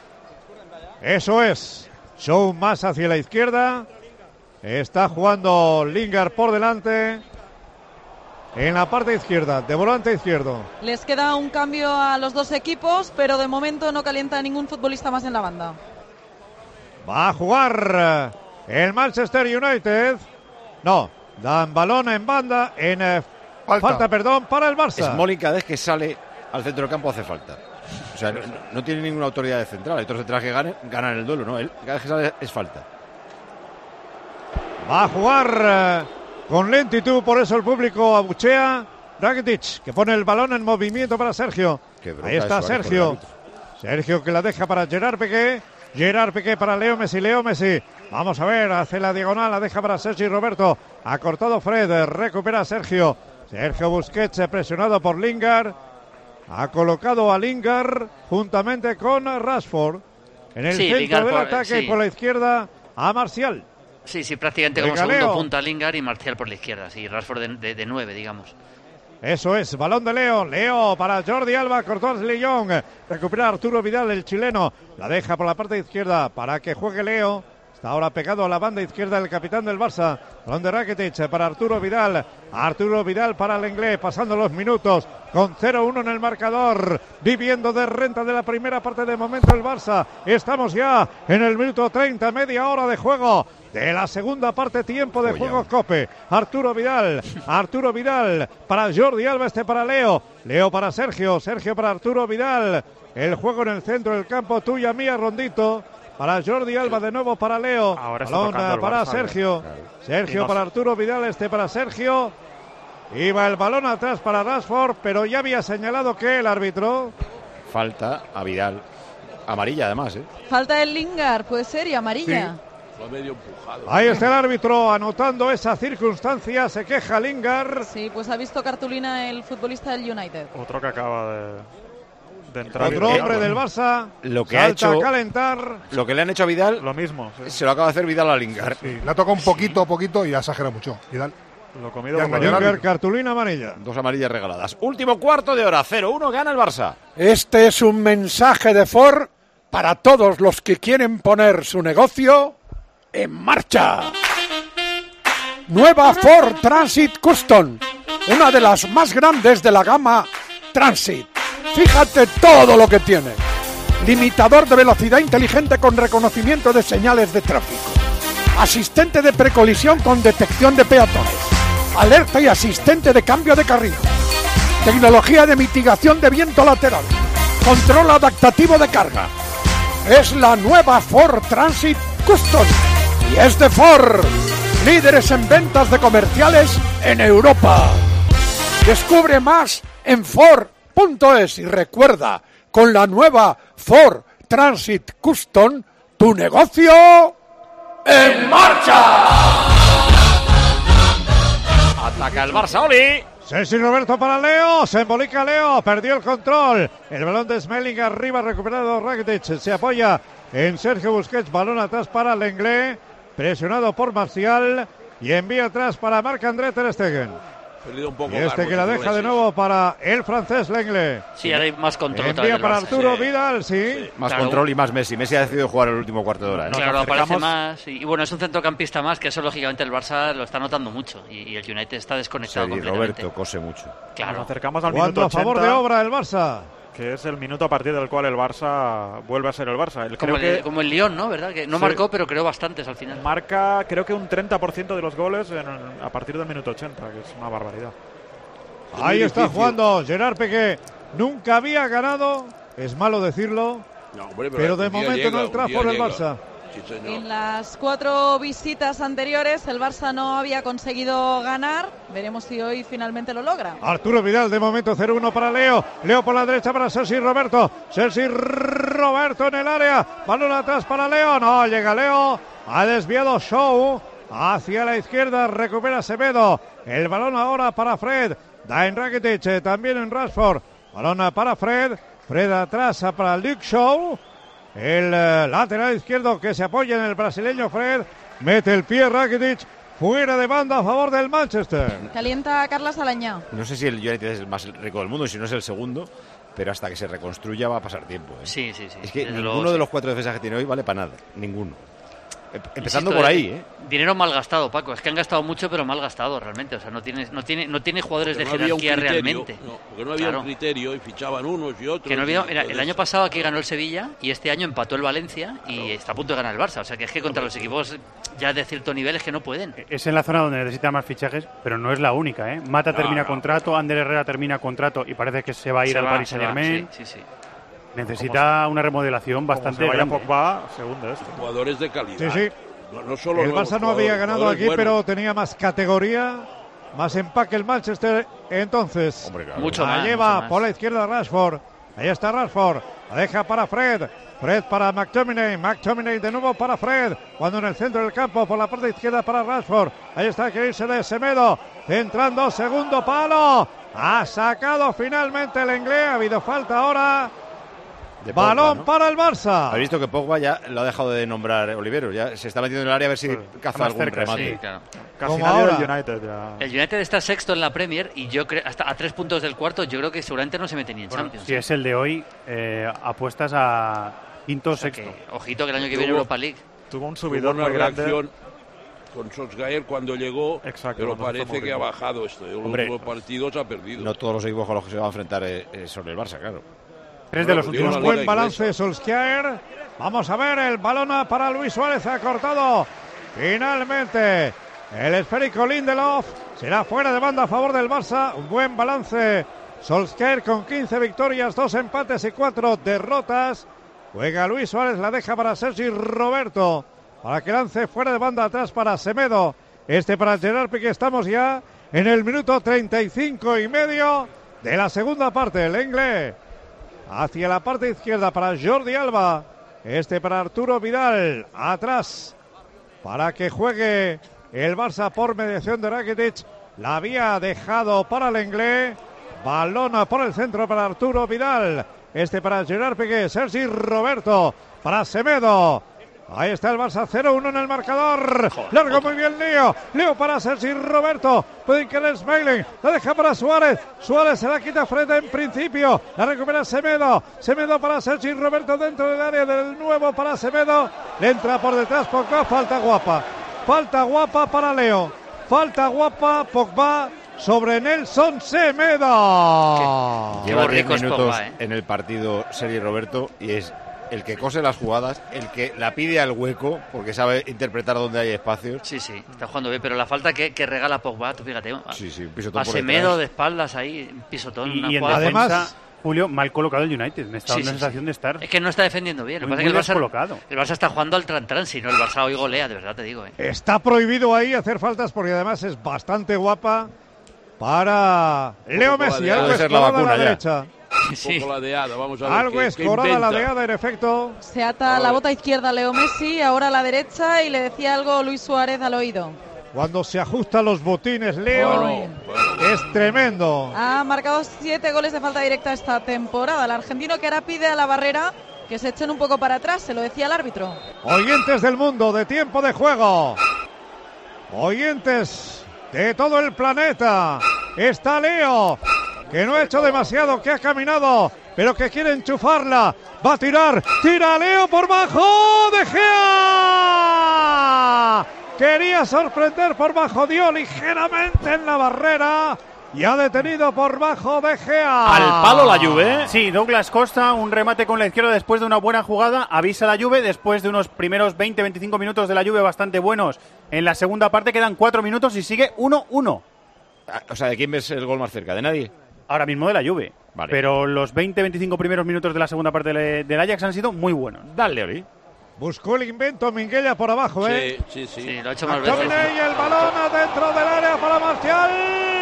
Eso es. Show más hacia la izquierda. Está jugando Lingard por delante. En la parte izquierda, de volante izquierdo. Les queda un cambio a los dos equipos, pero de momento no calienta ningún futbolista más en la banda. Va a jugar el Manchester United. No, dan balón en banda, en eh, falta. falta, perdón, para el Barça. Smalling cada vez que sale al centro del campo hace falta. O sea, no, no tiene ninguna autoridad de central. Hay otros centrales que ganan, ganan el duelo, ¿no? Él cada vez que sale es falta. Va a jugar eh, con lentitud, por eso el público abuchea. Rakitic, que pone el balón en movimiento para Sergio. Ahí está eso, Sergio. Sergio que la deja para Gerard Piqué. Gerard Piqué para Leo Messi, Leo Messi. Vamos a ver, hace la diagonal, la deja para Sergi Roberto. Ha cortado Fred, recupera Sergio. Sergio Busquets presionado por Lingard. Ha colocado a Lingard juntamente con Rashford. En el Sí, centro Lingard del por- ataque sí. por la izquierda a Marcial. Sí, sí, prácticamente Venga, como segundo Leo. punta Lingard y Marcial por la izquierda. Sí, Rashford de, de, de nueve, digamos. Eso es, balón de Leo, Leo para Jordi Alba, cortó Ashley Young, recupera Arturo Vidal, el chileno, la deja por la parte izquierda para que juegue Leo, está ahora pegado a la banda izquierda el capitán del Barça, balón de Rakitic para Arturo Vidal, Arturo Vidal para el inglés, pasando los minutos, con cero uno en el marcador, viviendo de renta de la primera parte de momento el Barça, estamos ya en el minuto treinta, media hora de juego, de la segunda parte, tiempo de Oye. juego Cope. Arturo Vidal, Arturo Vidal para Jordi Alba, este para Leo, Leo para Sergio, Sergio para Arturo Vidal, el juego en el centro del campo, tuya mía Rondito, para Jordi Alba de nuevo para Leo, Ahora está balón tocando el para Barça, Sergio, claro. Sergio Y no- para Arturo Vidal, este para Sergio, iba el balón atrás para Rashford, pero ya había señalado que el árbitro, Falta a Vidal. Amarilla además, ¿eh? Falta el Lingard, puede ser, y amarilla. Fue medio empujado. ahí está el árbitro anotando esa circunstancia, se queja Lingard. Sí, pues ha visto cartulina el futbolista del United. Otro que acaba de, de entrar. Otro y- hombre del Barça, Lo que ha salta hecho- a calentar. Lo que le han hecho a Vidal, Lo mismo, sí. se lo acaba de hacer Vidal a Lingard. Sí, le ha tocado un poquito, poquito y ha exagerado mucho. Vidal. Lo comido Ya como engañó al Lingard, árbitro. cartulina amarilla. Dos amarillas regaladas. Último cuarto de hora, cero uno, gana el Barça. Este es un mensaje de Ford para todos los que quieren poner su negocio en marcha. Nueva Ford Transit Custom, una de las más grandes de la gama Transit. Fíjate todo lo que tiene. Limitador de velocidad inteligente con reconocimiento de señales de tráfico. Asistente de precolisión con detección de peatones. Alerta y asistente de cambio de carril. Tecnología de mitigación de viento lateral. Control adaptativo de carga. Es la nueva Ford Transit Custom. y es de Ford, líderes en ventas de comerciales en Europa. Descubre más en Ford punto es y recuerda, con la nueva Ford Transit Custom, tu negocio en marcha. Ataca el Barça, Oli. Sergi Roberto para Leo, se embolica Leo, perdió el control. El balón de Smelling arriba, recuperado Rakitic, se apoya en Sergio Busquets, balón atrás para Lenglet, presionado por Marcial y envía atrás para Marc-André Ter Stegen. Un poco y este largo, que la deja de nuevo para el francés Lenglet. Sí, ahora hay más control. Envía para Arturo sí. Vidal, sí. Más claro. control y más Messi. Messi ha decidido jugar el último cuarto de hora. ¿eh? Claro, aparece más. Y, y bueno, es un centrocampista más, que eso lógicamente el Barça lo está notando mucho. Y, y el United está desconectado Sí, completamente. Roberto cose mucho. Claro. Nos acercamos al Cuando minuto a favor ochenta, de obra el Barça. que es el minuto a partir del cual el Barça vuelve a ser el Barça. El, Como, creo el, que como el Lyon, ¿no? ¿Verdad? Que no sí. marcó, pero creó bastantes al final. Marca, creo que un treinta por ciento de los goles en, a partir del minuto ochenta, que es una barbaridad. Es Ahí muy está difícil. jugando Gerard Piqué. Nunca había ganado, es malo decirlo, No, hombre, pero de un día momento llega, no el un Trafford día el llega. Barça. Sí, señor. En las cuatro visitas anteriores el Barça no había conseguido ganar. Veremos si hoy finalmente lo logra. Arturo Vidal, de momento cero uno para Leo. Leo por la derecha para Sergi Roberto. Sergi Roberto en el área. Balón atrás para Leo. No, llega Leo. Ha desviado Show. Hacia la izquierda recupera Semedo. El balón ahora para Fred. Da en Rakitic, eh, también en Rashford. Balón para Fred. Fred atrás para Luke Shaw. El eh, lateral izquierdo que se apoya en el brasileño Fred. Mete el pie Rakitic. Fuera de banda a favor del Manchester. Calienta Carla Salaña. No sé si el United es el más rico del mundo y si no es el segundo, pero hasta que se reconstruya va a pasar tiempo. ¿eh? Sí, sí, sí. Es que Desde ninguno luego, de sí. los cuatro defensas que tiene hoy vale para nada. Ninguno. Empezando Insisto, por eh, ahí, ¿eh? Dinero mal gastado, Paco. Es que han gastado mucho, pero mal gastado realmente. O sea, no tiene, no tiene, no tiene jugadores Porque de no había un jerarquía criterio, realmente. no, porque no había Claro. un criterio y fichaban unos y otros. Que no había, y mira, el entonces- año pasado aquí ganó el Sevilla y este año empató el Valencia y está a punto de ganar el Barça. O sea, que es que contra los equipos ya de cierto nivel es que no pueden. Es en la zona donde necesita más fichajes, pero no es la única, ¿eh? Mata No, termina no. contrato, Ander Herrera termina contrato y parece que se va a ir Se al va, Paris se va, Saint-Germain. sí, sí, sí. Necesita una remodelación Como bastante se vaya grande. Pogba, segundo esto. Jugadores de calidad. Sí, sí. No, no solo El nuevos Barça no jugadores, había ganado jugadores aquí, buenos. pero tenía más categoría, más empaque el Manchester. Entonces, Hombre, claro. Mucho la más, lleva mucho más. por la izquierda Rashford. Ahí está Rashford. La deja para Fred. Fred para McTominay. McTominay de nuevo para Fred. Cuando en el centro del campo, por la parte izquierda para Rashford. Ahí está, que irse de Semedo. Centrando, segundo palo. Ha sacado finalmente el Lenglet. Ha habido falta ahora. De Pogba, Balón ¿no? para el Barça. Ha visto que Pogba ya lo ha dejado de nombrar Olivero. Ya se está metiendo en el área a ver si caza más algún cerca, remate. Sí, claro. Casi Como nadie ahora. del United ya. El United está sexto en la Premier y yo creo hasta a tres puntos del cuarto. Yo creo que seguramente no se mete ni en Bueno, Champions. si es el de hoy, eh, apuestas a quinto o O sea sexto. que, ojito que el año que Tuvo- viene Europa League. Tuvo un Tuvo subidón una muy grande. reacción con Solskjaer cuando llegó, Exacto, pero cuando se fue parece que ha Mourinho. bajado esto. En los Hombre, últimos partidos ha perdido. No todos los equipos con los que se va a enfrentar eh, eh, son el Barça, claro. Tres de los Bueno, últimos la Buen Liga balance inglesa. Solskjaer. Vamos a ver el balón para Luis Suárez. Ha cortado finalmente el esférico Lindelof. Será fuera de banda a favor del Barça. Un buen balance. Solskjaer con quince victorias, dos empates y cuatro derrotas. Juega Luis Suárez, la deja para Sergi Roberto. Para que lance fuera de banda atrás para Semedo. Este para Gerard Piqué. Estamos ya en el minuto treinta y cinco y medio de la segunda parte. El Lenglet hacia la parte izquierda para Jordi Alba. Este para Arturo Vidal. Atrás para que juegue el Barça por mediación de Rakitic. La había dejado para Lenglet. Balón por el centro para Arturo Vidal. Este para Gerard Piqué. Sergi Roberto para Semedo. Ahí está el Barça, cero uno en el marcador. Largo muy bien Leo. Leo para Sergi Roberto. Pueden querer Smalling. La deja para Suárez. Suárez se la quita frente en principio. La recupera Semedo. Semedo para Sergi Roberto dentro del área del nuevo para Semedo. Le entra por detrás Pogba. Falta guapa. Falta guapa para Leo. Falta guapa Pogba sobre Nelson Semedo. Lleva diez borrico es minutos Pogba, ¿eh? en el partido Sergi Roberto y es el que cose las jugadas, el que la pide al hueco porque sabe interpretar dónde hay espacios. Sí, sí, está jugando bien, pero la falta que, que regala Pogba, tú fíjate. Sí, sí, un pisotón A por Semedo detrás. de espaldas ahí, un pisotón. Y, una y en jugada- Además- defensa, Julio, mal colocado el United. Me está Sí, dando sí, la sensación de estar. Es que no está defendiendo bien. Lo Muy, que pasa es que muy el Barça, descolocado. el Barça está jugando al tran-tran, si no el Barça hoy golea, de verdad te digo. ¿eh? Está prohibido ahí hacer faltas porque además es bastante guapa para Leo Messi. Algo escorada a la derecha. Un poco ladeada, vamos a ver. Algo qué- qué escorada inventa. ladeada, en efecto. Se ata la bota izquierda a Leo Messi, ahora a la derecha, y le decía algo Luis Suárez al oído. Cuando se ajustan los botines, Leo, Bueno, es tremendo. Ha marcado siete goles de falta directa esta temporada. El argentino que ahora pide a la barrera que se echen un poco para atrás, se lo decía el árbitro. Oyentes del mundo, de tiempo de juego. Oyentes de todo el planeta. Está Leo, que no ha hecho demasiado, que ha caminado, pero que quiere enchufarla. Va a tirar, tira Leo por bajo, De Gea. Quería sorprender por bajo, dio ligeramente en la barrera y ha detenido por bajo De Gea. Al palo la Juve. Sí, Douglas Costa, un remate con la izquierda después de una buena jugada, avisa a la Juve después de unos primeros veinte a veinticinco minutos de la Juve bastante buenos. En la segunda parte quedan cuatro minutos y sigue uno uno. O sea, ¿de quién ves el gol más cerca? ¿De nadie? Ahora mismo de la Juve. Vale. Pero los veinte a veinticinco primeros minutos de la segunda parte de- del Ajax han sido muy buenos. Dale, Ori. Buscó el invento Minguella por abajo, ¿eh? Sí, sí, sí. Sí, lo ha hecho más veces. McTominay y el balón adentro del área para Marcial.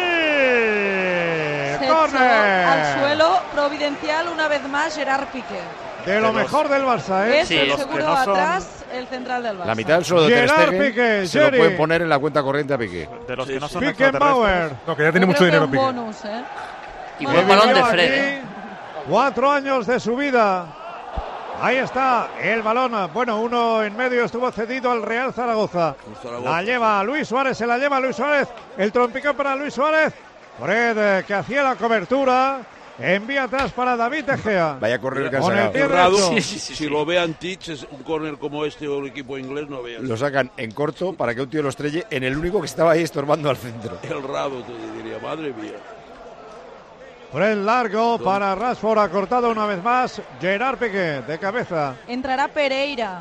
Se echó Corner. al suelo providencial una vez más Gerard Piqué. De lo De los- mejor del Barça, ¿eh? Es Sí, el los seguro que no son- atrás, el central del Barça. La mitad del suelo de Ter Gerard Stegen Piqué, se lo Jerry. pueden poner en la cuenta corriente a Piqué. De los que no son Beckenbauer. extraterrestres. No, que ya Yo tiene mucho creo que dinero un Piqué. bonus, ¿eh? Y Bueno, buen balón de Vivió Fred. aquí ¿eh? Cuatro años de su vida. Ahí está el balón. Bueno, uno en medio estuvo cedido al Real Zaragoza. Zaragoza. La lleva Luis Suárez, se la lleva Luis Suárez. El trompicón para Luis Suárez. Fred, eh, que hacía la cobertura. Envía atrás para David De Gea. Vaya correr que han Con el sacado. pie Errado. derecho. Sí, sí, sí, Si sí. lo vean Tich, es un córner como este o el equipo inglés, no vean. Lo sacan en corto para que un tío lo estrelle en el único que estaba ahí estorbando al centro. El rabo, te diría, madre mía. Fred largo para Rashford, ha cortado una vez más. Gerard Piqué de cabeza. Entrará Pereira.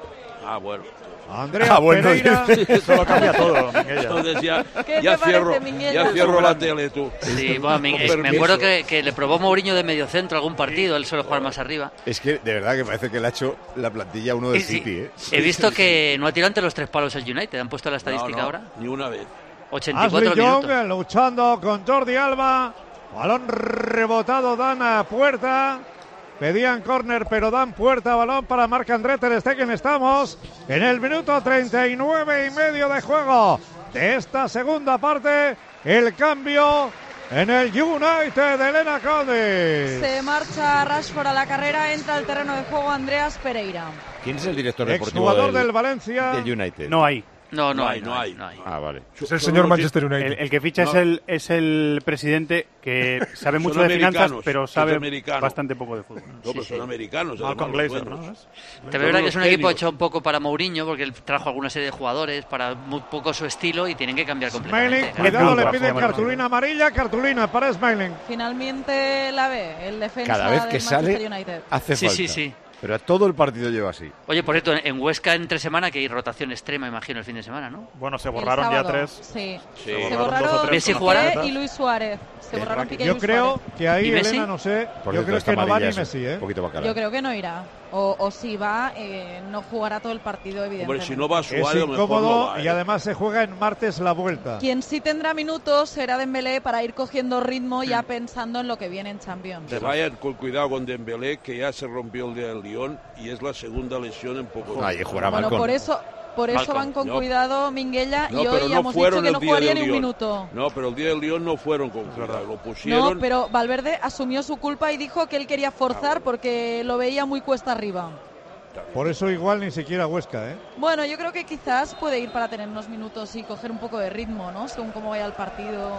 Ah, bueno. Andrea Ah, bueno, Pereira. Eso lo cambia todo, Minguella. Entonces ya, ¿Qué ya te cierro, parece, Minguella? ya cierro la tele, tú. Sí, bueno, me, Con es- me permiso. acuerdo que, que le probó Mourinho de mediocentro algún partido, él suele jugar más arriba. Es que de verdad que parece que le ha hecho la plantilla a uno del Y sí, City, ¿eh? He visto que no ha tirado ante los tres palos el United, han puesto la No, estadística no, ahora. ni una vez. ochenta y Ashley cuatro Young minutos. eh, luchando con Jordi Alba. Balón rebotado, dan a puerta. Pedían córner, pero dan puerta. Balón para Marc-André Ter Stegen. Estamos en el minuto treinta y nueve y medio de juego de esta segunda parte. El cambio en el United de Elena Conde. Se marcha Rashford a la carrera, entra al terreno de juego Andreas Pereira. ¿Quién es el director deportivo Exjugador del, del Valencia. del United? No hay. No, no, No hay, hay, no no hay, hay. no hay. Ah, vale. Es el señor Manchester United. El, el que ficha No. es, el, es el presidente que sabe Son mucho de finanzas, americanos, pero son sabe americanos. bastante poco de fútbol. No, pero sí. son americanos. Malcolm además, los Glazer, ¿no? buenos. Te veo verdad que es un Son equipo genios. hecho un poco para Mourinho, porque él trajo alguna serie de jugadores para muy poco su estilo y tienen que cambiar completamente. Smalling, claro. cuidado, le Culpa, piden se llama. cartulina amarilla, cartulina para Smalling. Finalmente la ve, el defensa Cada vez del que Manchester sale, United. hace Sí, falta. sí, sí. Pero a todo el partido lleva así. Oye, por cierto, en Huesca entre semana que hay rotación extrema, imagino, el fin de semana, ¿no? Bueno, se El borraron ya sábado, tres. Sí. Sí. Se borraron dos o borraron tres Messi Piqué jugará. y Luis Suárez. Se Eh, borraron Piqué y Yo Luis creo Suárez. que ahí, ¿Y Messi? Elena, no sé. Por Yo cierto, creo esta que no va ni amarilla es Messi, Un ¿eh? poquito bacala. Yo creo que no irá. O, o si va, eh, no jugará todo el partido, evidentemente. Hombre, si no va Es Suárez, a lo mejor incómodo no va, y ¿eh? además se juega en martes la vuelta. Quien sí tendrá minutos será Dembélé para ir cogiendo ritmo ya pensando en lo que viene en Champions. Que vayan con cuidado con Dembélé, que ya se rompió el del Lyon y es la segunda lesión en poco Ay, tiempo. jugará Bueno, Malcolm. por eso, por eso Malcolm. van con No. cuidado Minguella No, y pero hoy no ya hemos fueron dicho que el no día jugaría del ni un Lyon. minuto. No, pero el día del Lyon no fueron con cuidado, lo pusieron. No, pero Valverde asumió su culpa y dijo que él quería forzar porque lo veía muy cuesta arriba. Por eso igual ni siquiera Huesca, ¿eh? Bueno, yo creo que quizás puede ir para tener unos minutos y coger un poco de ritmo, ¿no? Según cómo vaya el partido.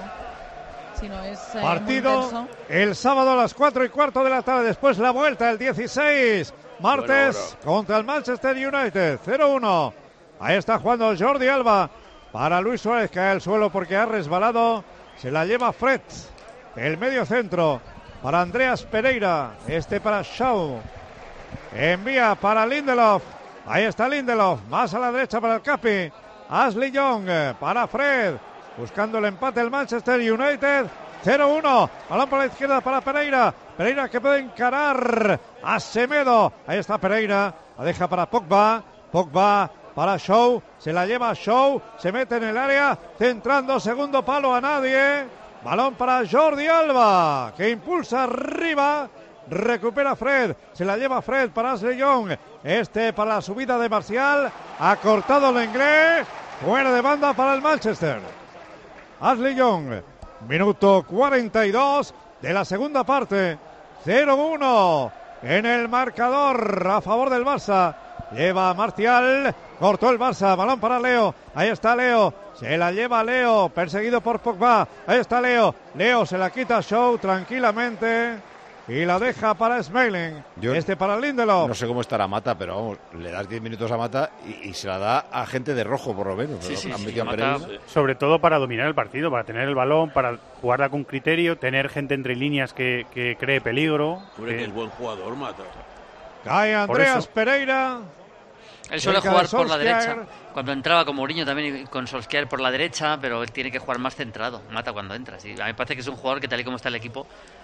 Si no es eh, muy Partido intenso. el sábado a las cuatro y cuarto de la tarde. Después la vuelta el dieciséis. Martes contra el Manchester United. cero uno. Ahí está jugando Jordi Alba. Para Luis Suárez, cae al suelo porque ha resbalado. Se la lleva Fred. El medio centro para Andreas Pereira. Este para Shaw. Envía para Lindelof. Ahí está Lindelof. Más a la derecha para el Capi. Ashley Young para Fred. Buscando el empate el Manchester United. cero uno. Balón por la izquierda para Pereira. Pereira que puede encarar a Semedo. Ahí está Pereira. La deja para Pogba. Pogba para Shaw. Se la lleva Shaw. Se mete en el área. Centrando segundo palo a nadie. Balón para Jordi Alba, que impulsa arriba. Recupera Fred. Se la lleva Fred para Ashley Young. Este para la subida de Martial. Ha cortado el inglés. Fuera de banda para el Manchester. Ashley Young. Minuto cuarenta y dos de la segunda parte. cero uno en el marcador a favor del Barça. Lleva Martial. Cortó el Barça. Balón para Leo. Ahí está Leo. Se la lleva Leo. Perseguido por Pogba. Ahí está Leo. Leo se la quita a Shaw tranquilamente. Y la deja para Smalling. Yo este para Lindelof. No sé cómo estará Mata, pero vamos, le das diez minutos a Mata y, y se la da a gente de rojo, por lo menos. Sí, sí, Han sí, metido a Mata, Pereira. sobre todo para dominar el partido, para tener el balón, para jugarla con criterio, tener gente entre líneas que, que cree peligro. Hombre, que... que es buen jugador, Mata. Cae Andreas Pereira. Él suele Cerca jugar de por la Solskjaer. derecha. Cuando entraba con Mourinho también y con Solskjaer por la derecha, pero él tiene que jugar más centrado. Mata cuando entra. Sí, a mí me parece que es un jugador que, tal y como está el equipo,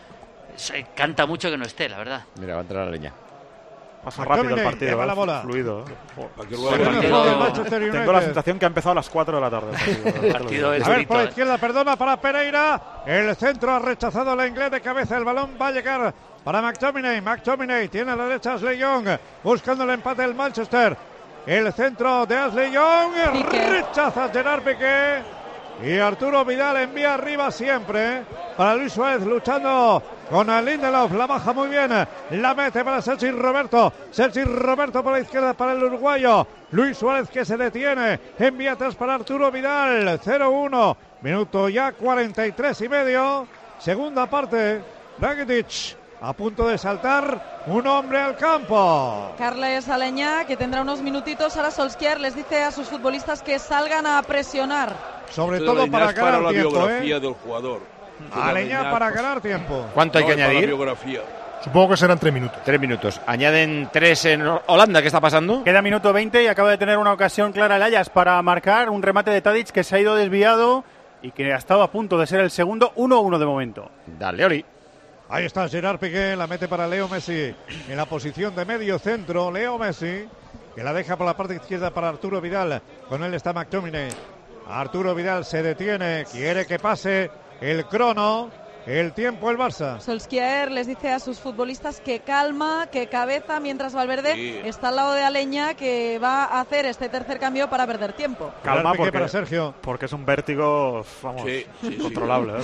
se canta mucho que no esté, la verdad. Mira, va a entrar la leña. Pasa rápido el Lleva partido, la ¿eh? bola. Fluido. ¿eh? Bueno, Tengo- Juego del Manchester United. Tengo la sensación que ha empezado a las cuatro de la tarde. El partido, El partido es A ver, bonito, por la ¿eh? izquierda, perdona para Pereira. El centro ha rechazado la inglés de cabeza. El balón va a llegar para McTominay. McTominay tiene a la derecha Ashley Young. Buscando el empate del Manchester. El centro de Ashley Young. Piqué. Rechaza Gerard Piqué. Y Arturo Vidal envía arriba siempre para Luis Suárez luchando con el Lindelof. La baja muy bien. La mete para Sergi Roberto. Sergi Roberto por la izquierda para el uruguayo. Luis Suárez que se detiene. Envía atrás para Arturo Vidal. cero uno. Minuto ya cuarenta y tres y medio. Segunda parte. Rakitic a punto de saltar. Un hombre al campo. Carles Aleñá, que tendrá unos minutitos. Ahora Solskjaer les dice a sus futbolistas que salgan a presionar. Sobre Esto de todo la para Inés para ganar la tiempo, biografía ¿eh? del jugador. Aleñá para ganar tiempo. ¿Cuánto hay No, que es para la añadir? biografía. Supongo que serán tres minutos. Tres minutos. Añaden tres en Holanda. ¿Qué está pasando? Queda minuto veinte y acaba de tener una ocasión clara el Ajax para marcar un remate de Tadic que se ha ido desviado y que ha estado a punto de ser el segundo. uno uno de momento. Dale, Ori. Ahí está Gerard Piqué, la mete para Leo Messi en la posición de medio centro. Leo Messi, que la deja por la parte izquierda para Arturo Vidal. Con él está McTominay. Arturo Vidal se detiene, quiere que pase el crono, el tiempo el Barça. Solskjaer les dice a sus futbolistas que calma, que cabeza, mientras Valverde Sí. está al lado de Aleñá, que va a hacer este tercer cambio para perder tiempo. Calma, Gerard Piqué porque, para Sergio. porque es un vértigo, vamos, Sí, sí, sí. incontrolable. ¿eh?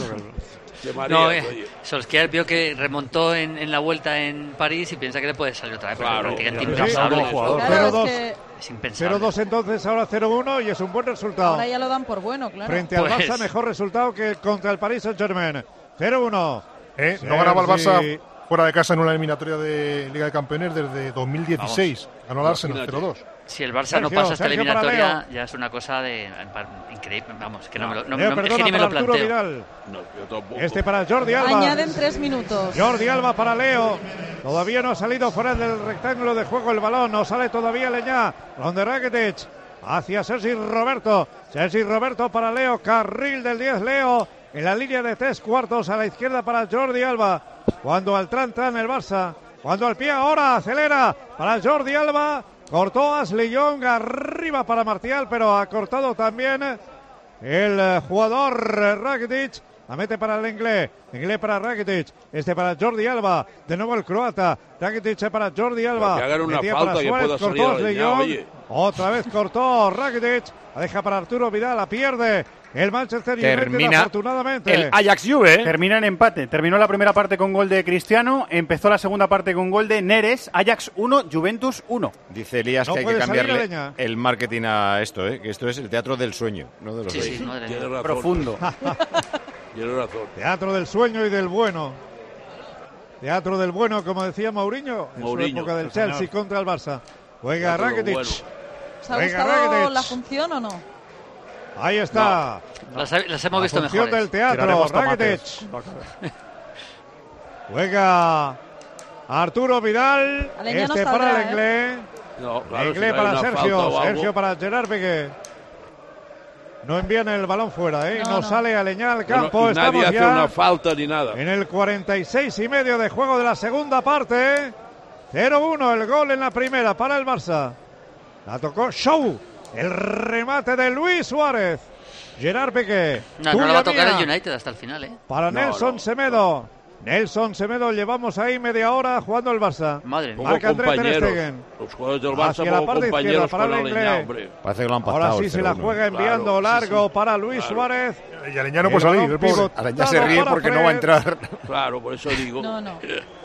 Te mareas, No, eh, oye. Solskjaer vio que remontó en, en la vuelta en París y piensa que le puede salir otra vez. porque Claro, es prácticamente claro. impensable. Sí, jugador. Claro, cero es dos. que Es impensable. cero dos entonces, ahora cero uno y es un buen resultado. ahora ya lo dan por bueno, claro. Frente al Pues- Barça, mejor resultado que contra el Paris Saint-Germain. cero uno. ¿Eh? No ganaba el Sergi. Barça fuera de casa en una eliminatoria de Liga de Campeones desde dos mil dieciséis. Ganó el Arsenal Imagínate. cero dos. Si el Barça Sergio, no pasa esta Sergio para eliminatoria, Leo. ya es una cosa de increíble. Vamos, que no me lo, no, Leo, no- es perdona, que ni me para lo Arturo planteo. Vidal. No, yo tampoco. Este para Jordi Alba. Añaden tres minutos. Jordi Alba para Leo. Todavía no ha salido fuera del rectángulo de juego el balón. No sale todavía Leñá. Donde Rakitic. Hacia Sergi Roberto. Sergi Roberto para Leo. Carril del diez Leo. En la línea de tres cuartos a la izquierda para Jordi Alba. Cuando al tran tran el Barça. Cuando al pie ahora acelera para Jordi Alba. Cortó Ashley Young arriba para Martial, pero ha cortado también el eh, jugador eh, Rakitic. La mete para el inglés. Inglés para Rakitic. Este para Jordi Alba. De nuevo el croata. Rakitic para Jordi Alba. Para que hagan una Metía falta para que Suárez, pueda cortó salir Ashley Aleñá, Young. oye. Otra vez cortó Rakitic. La deja para Arturo Vidal. La pierde el Manchester United Termina afortunadamente. el Ajax Juve. ¿eh? Termina en empate. Terminó la primera parte con gol de Cristiano. Empezó la segunda parte con gol de Neres. Ajax uno, Juventus uno. Dice Elías No que hay que puede salir cambiarle Aleñá. el marketing a esto, ¿eh? Que esto es el teatro del sueño, no de los Sí, reyes. sí, madre Tienes mía. razón. Profundo. Tienes razón. Teatro del sueño y del bueno. Teatro del bueno, como decía Mourinho, en Mourinho, su época del sí, señor. Chelsea contra el Barça. Juega Teatro del Rakitic. bueno. ¿Os ha Venga, gustado Rakitic. la función o no? Ahí está. Las, las hemos La visto función mejores. del teatro. Tiraremos Rakitic. tomates. Juega Arturo Vidal. Aleñá no Este saldrá, para el ¿eh? inglés. No, claro, Inglés si no hay para una Sergio. falta o algo. Sergio para Gerard Piqué. no envían el balón fuera, ¿eh? No, No, no. sale Aleñá al campo. Bueno, y nadie Estamos hace ya una falta ni nada. en el cuarenta y seis y medio de juego de la segunda parte. cero uno el gol en la primera para el Barça. La tocó Shaw. El remate de Luis Suárez. Gerard Piqué. No, no la va a tocar el United hasta el final, ¿eh? Para No, Nelson no. Semedo. Nelson Semedo, llevamos ahí media hora jugando el Barça. Madre mía. Como Marca André Ter compañeros. Stegen. Los jugadores del Barça Hacia la como parte izquierda compañeros para con el Aleñá, inglés. hombre. Parece que lo han pactado. Ahora sí el se la cero uno. juega enviando Claro, sí, largo sí. para Luis Claro. Suárez. Y Aleñá no El puede salir. balón el pobre. pivotado Ahora ya se ríe para porque no va a Fred. entrar. Claro, por eso digo. No, no.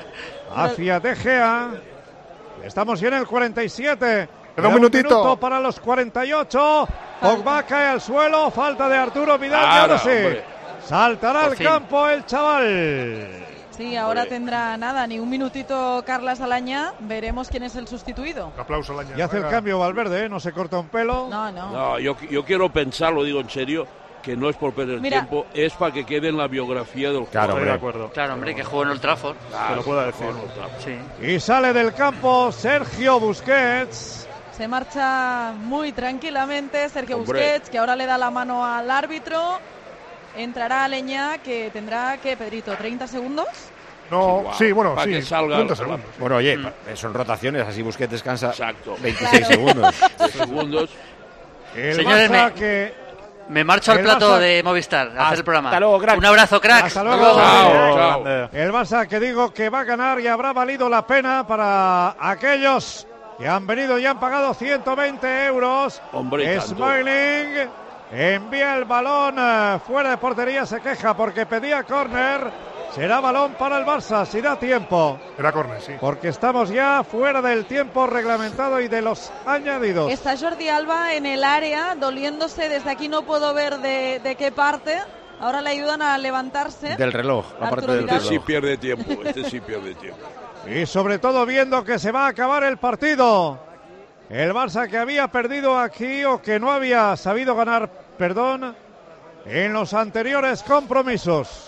Hacia De Gea. Estamos ya en el cuarenta y siete. Queda un minutito. minuto para los cuarenta y ocho. Pogba cae al suelo. Falta de Arturo Vidal. y Claro, ahora sí. hombre. Saltará Por al fin. campo el chaval. Sí, ahora Hombre. tendrá nada, ni un minutito Carlas Alañá. Veremos quién es el sustituido. Un aplauso a Aleñá. Y hace el Venga. cambio Valverde, ¿eh? No se corta un pelo. No, no. No, yo, yo quiero pensar, lo digo en serio, que no es por perder Mira. tiempo, es para que quede en la biografía del Claro, jugador. Estoy de hombre. acuerdo. Claro, hombre, que jugó en Old Trafford. Te lo puedo decir. Sí. Y sale del campo Sergio Busquets. Se marcha muy tranquilamente Sergio Hombre. Busquets, que ahora le da la mano al árbitro. Entrará Aleñá, que tendrá, ¿qué, Pedrito? ¿treinta segundos? No, Guau, sí, bueno, para sí. que salga treinta el- segundos. Bueno, oye, pa- son rotaciones, así Busquets descansa Exacto. veintiséis Claro. segundos. De segundos. El Señores, Barça me- que... Me marcho al El plato Barça- de Movistar a hacer el programa. Hasta luego, crack. Un abrazo, crack. Hasta luego. Chao, chao. Grande. El Barça que digo que va a ganar y habrá valido la pena para aquellos que han venido y han pagado ciento veinte euros. Hombre, y tanto. Smiling envía el balón eh, fuera de portería, se queja porque pedía córner. Será balón para el Barça, si da tiempo. Era córner, sí. Porque estamos ya fuera del tiempo reglamentado y de los añadidos. Está Jordi Alba en el área, doliéndose. Desde aquí no puedo ver de, de qué parte. Ahora le ayudan a levantarse. Del reloj, la parte Arturo del Vidal. Este sí reloj. pierde tiempo, este sí pierde tiempo. Y sobre todo viendo que se va a acabar el partido. El Barça que había perdido aquí o que no había sabido ganar, perdón, en los anteriores compromisos.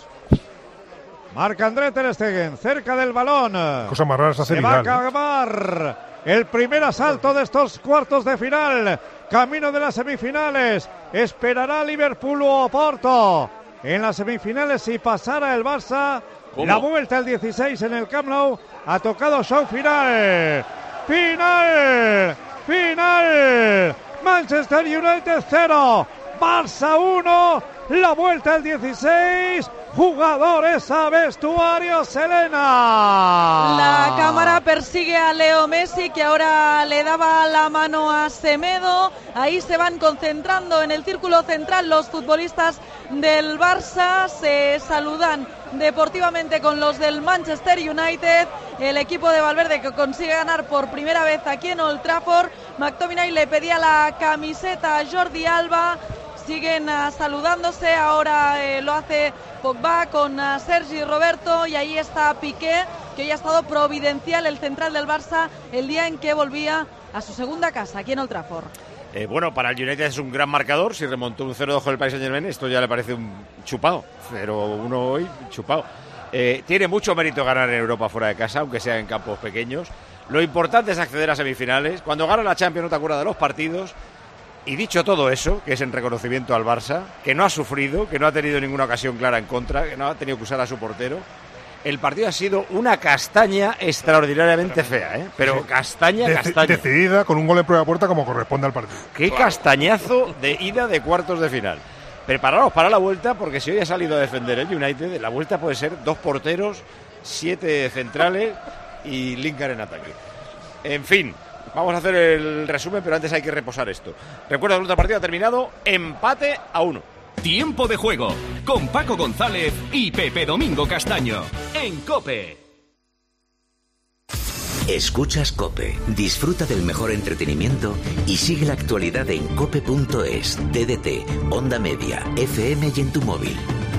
Marca André Ter Stegen, cerca del balón. Cosa más rara es hacer Se va a Vidal, ¿eh? acabar el primer asalto de estos cuartos de final. Camino de las semifinales. Esperará Liverpool o Oporto. En las semifinales, si pasara el Barça, ¿Cómo? la vuelta el dieciséis en el Camp Nou. Ha tocado show final. Final. Final. Manchester United cero. Barça uno. La vuelta el dieciséis. Jugadores a vestuario, Selena. La cámara persigue a Leo Messi, que ahora le daba la mano a Semedo. Ahí se van concentrando en el círculo central los futbolistas del Barça. Se saludan deportivamente con los del Manchester United. El equipo de Valverde, que consigue ganar por primera vez aquí en Old Trafford. McTominay le pedía la camiseta a Jordi Alba. Siguen uh, saludándose, ahora eh, lo hace Pogba con uh, Sergi Roberto, y ahí está Piqué, que hoy ha estado providencial, el central del Barça, el día en que volvía a su segunda casa, aquí en Old Trafford. Eh, bueno, para el United es un gran marcador. Si remontó un cero dos con el Paris Saint-Germain, esto ya le parece un chupado. cero uno hoy, chupado. Eh, tiene mucho mérito ganar en Europa fuera de casa, aunque sea en campos pequeños. Lo importante es acceder a semifinales. Cuando gana la Champions no te acuerdas de los partidos. Y dicho todo eso, que es en reconocimiento al Barça, que no ha sufrido, que no ha tenido ninguna ocasión clara en contra, que no ha tenido que usar a su portero, el partido ha sido una castaña extraordinariamente fea, ¿eh? Pero castaña, Deci- castaña. Decidida, con un gol en prueba de puerta como corresponde al partido. Qué castañazo de ida de cuartos de final. Preparaos para la vuelta, porque si hoy ha salido a defender el United, la vuelta puede ser dos porteros, siete centrales y Lingard en ataque. En fin, vamos a hacer el resumen, pero antes hay que reposar esto. Recuerda que la otra partida ha terminado empate a uno. Tiempo de juego con Paco González y Pepe Domingo Castaño en COPE. Escuchas COPE, disfruta del mejor entretenimiento y sigue la actualidad en cope punto es, T D T, Onda Media, F M y en tu móvil.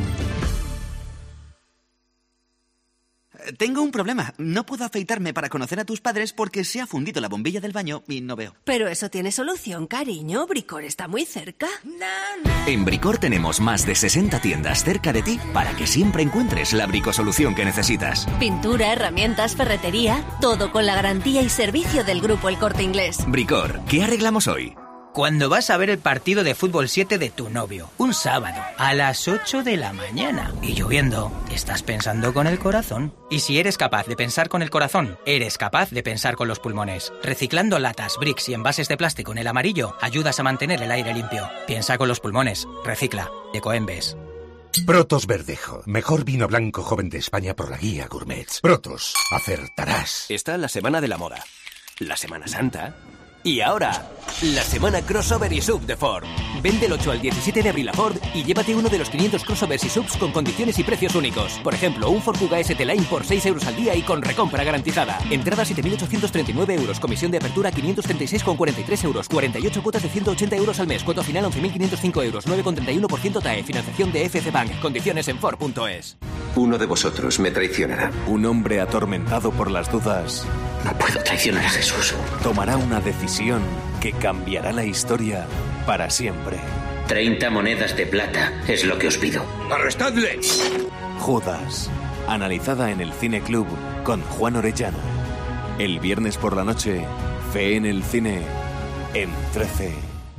Tengo un problema. No puedo afeitarme para conocer a tus padres porque se ha fundido la bombilla del baño y no veo. Pero eso tiene solución, cariño. Bricor está muy cerca. En Bricor tenemos más de sesenta tiendas cerca de ti para que siempre encuentres la bricosolución que necesitas. Pintura, herramientas, ferretería, todo con la garantía y servicio del Grupo El Corte Inglés. Bricor, ¿qué arreglamos hoy? Cuando vas a ver el partido de fútbol siete de tu novio, un sábado, a las ocho de la mañana, y lloviendo, estás pensando con el corazón. Y si eres capaz de pensar con el corazón, eres capaz de pensar con los pulmones. Reciclando latas, bricks y envases de plástico en el amarillo, ayudas a mantener el aire limpio. Piensa con los pulmones. Recicla. Ecoembes. Protos Verdejo, mejor vino blanco joven de España por la guía Gourmet. Protos, acertarás. Está la Semana de la Moda, la Semana Santa y ahora, la Semana Crossover y Sub de Ford. Vende el ocho al diecisiete de abril a Ford y llévate uno de los quinientos crossovers y subs con condiciones y precios únicos. Por ejemplo, un Ford Kuga S T Line por seis euros al día y con recompra garantizada. Entrada siete mil ochocientos treinta y nueve euros, comisión de apertura quinientos treinta y seis con cuarenta y tres euros, cuarenta y ocho cuotas de ciento ochenta euros al mes, cuota final once mil quinientos cinco euros, nueve con treinta y uno por ciento T A E, financiación de F C Bank, condiciones en Ford punto es. Uno de vosotros me traicionará. Un hombre atormentado por las dudas. No puedo traicionar a Jesús. Tomará una decisión que cambiará la historia para siempre. Treinta monedas de plata es lo que os pido. ¡Arrestadle! Judas. Analizada en el Cine Club con Juan Orellana. El viernes por la noche, Fe en el cine en trece.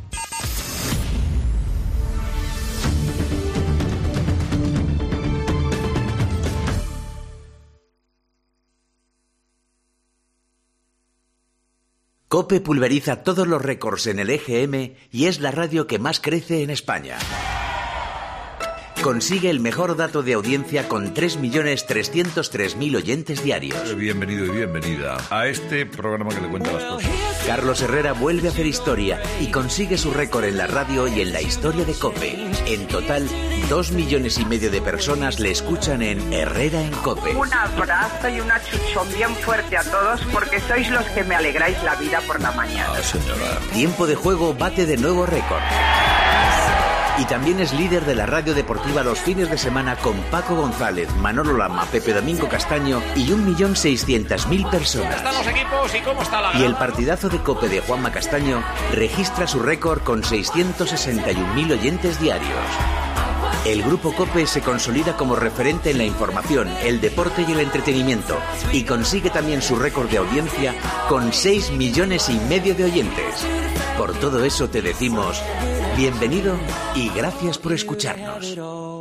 COPE pulveriza todos los récords en el E G M y es la radio que más crece en España. Consigue el mejor dato de audiencia con tres millones trescientos tres mil oyentes diarios. Bienvenido y bienvenida a este programa que le cuenta las cosas. Carlos Herrera vuelve a hacer historia y consigue su récord en la radio y en la historia de COPE. En total, dos millones y medio de personas le escuchan en Herrera en COPE. Un abrazo y una chuchón bien fuerte a todos porque sois los que me alegráis la vida por la mañana. Ah, señora. Tiempo de juego bate de nuevo récord. Y también es líder de la radio deportiva los fines de semana con Paco González, Manolo Lama, Pepe Domingo Castaño y un millón seiscientas mil personas. ¿Están los equipos y cómo está la grada? Y el partidazo de COPE de Juanma Castaño registra su récord con seiscientos sesenta y un mil oyentes diarios. El Grupo COPE se consolida como referente en la información, el deporte y el entretenimiento y consigue también su récord de audiencia con seis millones y medio de oyentes. Por todo eso te decimos bienvenido y gracias por escucharnos.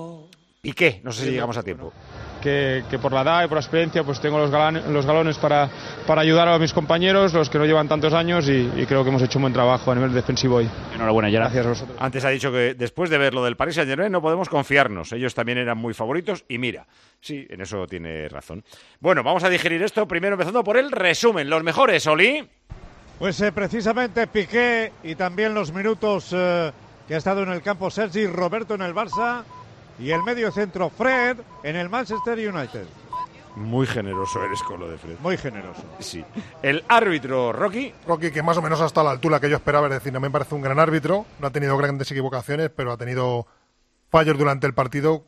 ¿Y qué? No sé si llegamos a tiempo. Que, que por la edad y por la experiencia pues tengo los, galan, los galones para, para ayudar a mis compañeros, los que no llevan tantos años y, y creo que hemos hecho un buen trabajo a nivel defensivo hoy. Enhorabuena, Gerard. Gracias a vosotros. Antes ha dicho que después de ver lo del Paris Saint-Germain no podemos confiarnos. Ellos también eran muy favoritos y mira, sí, en eso tiene razón. Bueno, vamos a digerir esto primero empezando por el resumen. Los mejores, Oli. Pues eh, precisamente Piqué y también los minutos eh, que ha estado en el campo Sergi Roberto en el Barça y el medio centro Fred en el Manchester United. Muy generoso eres con lo de Fred. Muy generoso. Sí. El árbitro, Rocky. Rocky, que más o menos hasta la altura que yo esperaba, es decir, no me parece un gran árbitro, no ha tenido grandes equivocaciones, pero ha tenido fallos durante el partido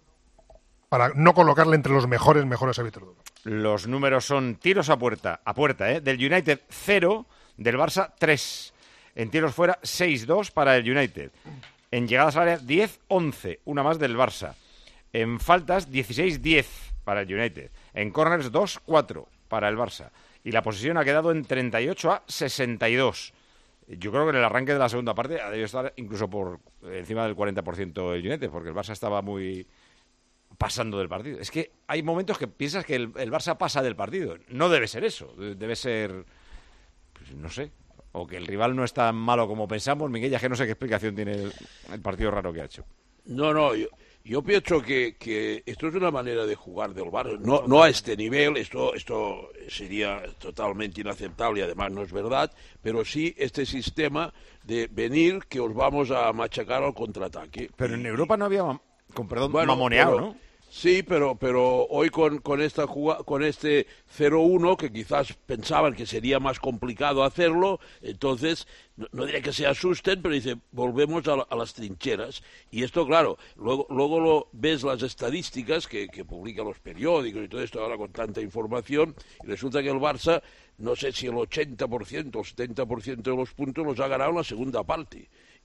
para no colocarle entre los mejores, mejores árbitros. Los números son tiros a puerta, a puerta, ¿eh? Del United cero, del Barça tres. En tiros fuera seis dos para el United. En llegadas al área diez once, una más del Barça. En faltas dieciséis diez para el United. En corners dos cuatro para el Barça. Y la posesión ha quedado en treinta y ocho a sesenta y dos. Yo creo que en el arranque de la segunda parte ha debido estar incluso por encima del cuarenta por ciento el United, porque el Barça estaba muy pasando del partido. Es que hay momentos que piensas que el, el Barça pasa del partido. No debe ser eso. Debe ser, pues, no sé, o que el rival no es tan malo como pensamos. Miguel, ya que no sé qué explicación tiene el, el partido raro que ha hecho. No, no, yo, yo pienso que, que esto es una manera de jugar del Barça. No, no a este nivel, esto, esto sería totalmente inaceptable y además no es verdad, pero sí este sistema de venir que os vamos a machacar al contraataque. Pero en Europa no había, con perdón, bueno, mamoneado, pero, ¿no? Sí, pero pero hoy con, con esta juga, con este cero uno, que quizás pensaban que sería más complicado hacerlo, entonces, no, no diré que se asusten, pero dice, volvemos a, a las trincheras. Y esto, claro, luego luego lo ves las estadísticas que, que publican los periódicos y todo esto ahora con tanta información, y resulta que el Barça, no sé si el ochenta por ciento o setenta por ciento de los puntos los ha ganado en la segunda parte.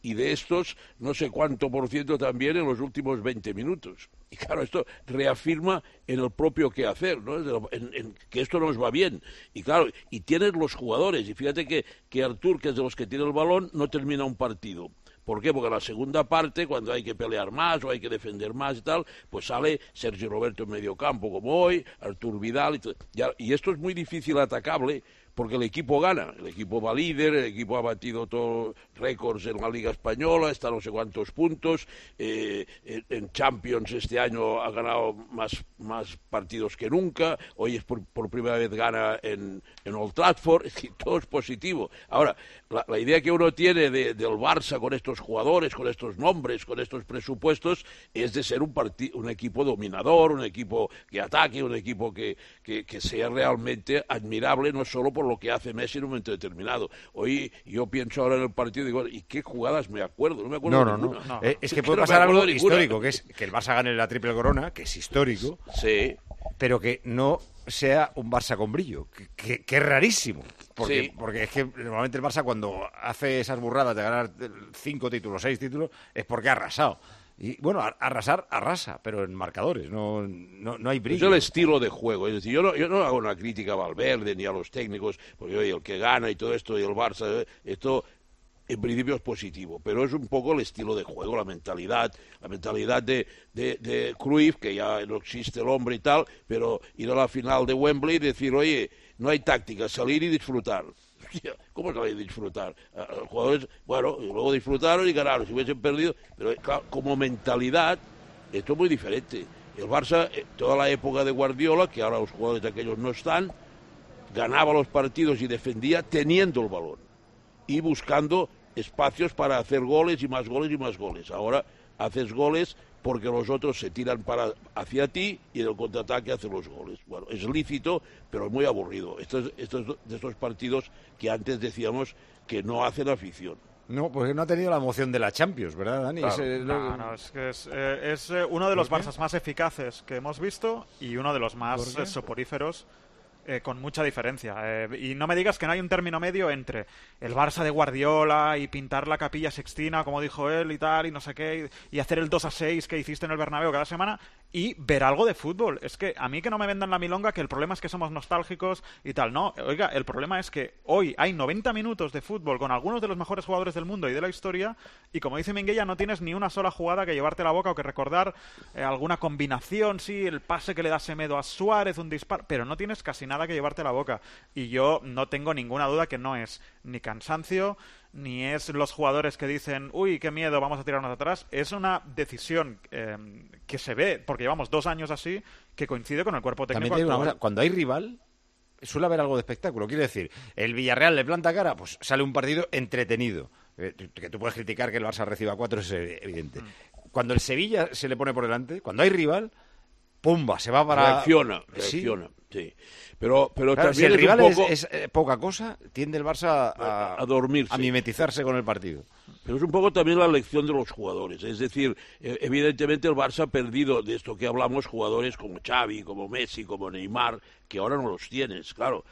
y de estos no sé cuánto por ciento también en los últimos veinte minutos. Y claro, esto reafirma en el propio quehacer, ¿no? En, en, que esto nos va bien. Y claro, y tienes los jugadores, y fíjate que, que Artur, que es de los que tiene el balón, no termina un partido. ¿Por qué? Porque en la segunda parte, cuando hay que pelear más o hay que defender más y tal, pues sale Sergio Roberto en medio campo, como hoy, Artur Vidal, y, y esto es muy difícil atacable, porque el equipo gana, el equipo va líder, el equipo ha batido todos récords en la Liga Española, está a no sé cuántos puntos, eh, en Champions este año ha ganado más, más partidos que nunca, hoy es por, por primera vez gana en, en Old Trafford, es decir, todo es positivo. Ahora, la, la idea que uno tiene de, del Barça con estos jugadores, con estos nombres, con estos presupuestos, es de ser un, parti- un equipo dominador, un equipo que ataque, un equipo que, que, que sea realmente admirable, no solo por lo que hace Messi en un momento determinado. Hoy yo pienso ahora en el partido y digo, ¿y qué jugadas me acuerdo? No me acuerdo no, de no, ninguna. no, no. Eh, es que puede pasar algo histórico, que es que el Barça gane la triple corona, que es histórico, sí, pero que no sea un Barça con brillo, que, que, que es rarísimo. Porque, sí. porque es que normalmente el Barça cuando hace esas burradas de ganar cinco títulos, seis títulos, es porque ha arrasado. Y bueno, arrasar, arrasa, pero en marcadores, no, no, no hay brillo. Es el estilo de juego, es decir, yo no, yo no hago una crítica a Valverde ni a los técnicos, porque oye, el que gana y todo esto, y el Barça, esto en principio es positivo, pero es un poco el estilo de juego, la mentalidad, la mentalidad de, de, de Cruyff, que ya no existe el hombre y tal, pero ir a la final de Wembley y decir, oye, no hay táctica, salir y disfrutar. ¿Cómo se va a disfrutar? Los jugadores, bueno, y luego disfrutaron y ganaron. Si hubiesen perdido, pero claro, como mentalidad, esto es muy diferente. El Barça, toda la época de Guardiola, que ahora los jugadores de aquellos no están, ganaba los partidos y defendía teniendo el balón y buscando espacios para hacer goles y más goles y más goles. Ahora haces goles porque los otros se tiran para hacia ti y en el contraataque hacen los goles. Bueno, es lícito, pero es muy aburrido. Estos, estos de estos partidos que antes decíamos que no hacen afición. No, pues no ha tenido la emoción de la Champions, ¿verdad, Dani? Claro. Es, eh, no, no, es que es, eh, es eh, uno de los Barças más eficaces que hemos visto y uno de los más eh, soporíferos. Eh, con mucha diferencia. Eh, y no me digas que no hay un término medio entre el Barça de Guardiola y pintar la Capilla Sixtina, como dijo él y tal, y no sé qué, y, y hacer el dos a seis que hiciste en el Bernabéu cada semana, y ver algo de fútbol. Es que a mí que no me vendan la milonga que el problema es que somos nostálgicos y tal. No, oiga, el problema es que hoy hay noventa minutos de fútbol con algunos de los mejores jugadores del mundo y de la historia, y como dice Minguella, no tienes ni una sola jugada que llevarte a la boca o que recordar eh, alguna combinación, sí, el pase que le da Semedo a Suárez, un disparo, pero no tienes casi nada que llevarte a la boca. Y yo no tengo ninguna duda que no es ni cansancio, ni es los jugadores que dicen, uy, qué miedo, vamos a tirarnos atrás. Es una decisión eh, que se ve, porque llevamos dos años así, que coincide con el cuerpo técnico. También te digo una cosa, cuando hay rival, suele haber algo de espectáculo. Quiero decir, el Villarreal le planta cara, pues sale un partido entretenido. Eh, que tú puedes criticar que el Barça reciba cuatro, es evidente. Mm. Cuando el Sevilla se le pone por delante, cuando hay rival, pumba, se va para... Reacciona, reacciona, sí. sí. Pero, pero claro, también si el rival es, un poco... es, es eh, poca cosa, tiende el Barça a, a dormirse, a mimetizarse con el partido. Pero es un poco también la lección de los jugadores. Es decir, eh, evidentemente el Barça ha perdido de esto que hablamos jugadores como Xavi, como Messi, como Neymar, que ahora no los tienes, claro.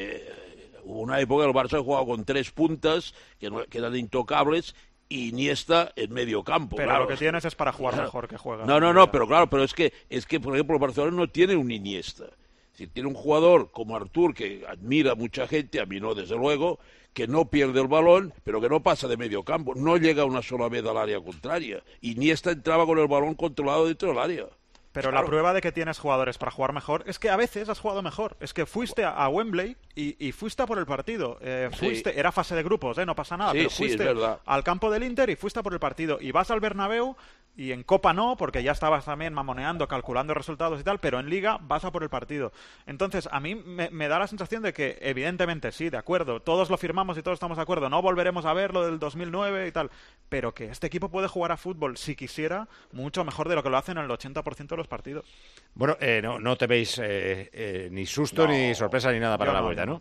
Eh, hubo una época que el Barça jugaba con tres puntas que, no, que eran intocables, y Iniesta en medio campo. Pero claro. lo que tienes es para jugar claro. mejor que juega. No, no, no, pero claro, pero es que, es que por ejemplo, el Barcelona no tiene un Iniesta. Si tiene un jugador como Artur, que admira a mucha gente, a mí no, desde luego, que no pierde el balón, pero que no pasa de medio campo, no llega una sola vez al área contraria. Iniesta entraba con el balón controlado dentro del área. Pero claro, la prueba de que tienes jugadores para jugar mejor es que a veces has jugado mejor. Es que fuiste a, a Wembley y, y fuiste a por el partido. Eh, fuiste, sí. Era fase de grupos, ¿eh? No pasa nada. Sí, pero sí, fuiste es verdad. al campo del Inter y fuiste a por el partido. Y vas al Bernabéu y en Copa no, porque ya estabas también mamoneando, calculando resultados y tal, pero en Liga vas a por el partido. Entonces, a mí me, me da la sensación de que, evidentemente, sí, de acuerdo, todos lo firmamos y todos estamos de acuerdo, no volveremos a ver lo del dos mil nueve y tal, pero que este equipo puede jugar a fútbol, si quisiera, mucho mejor de lo que lo hacen en el ochenta por ciento de los partidos. Bueno, eh, no, no te veis eh, eh, ni susto, no, ni sorpresa, ni nada para la no, vuelta, ¿no?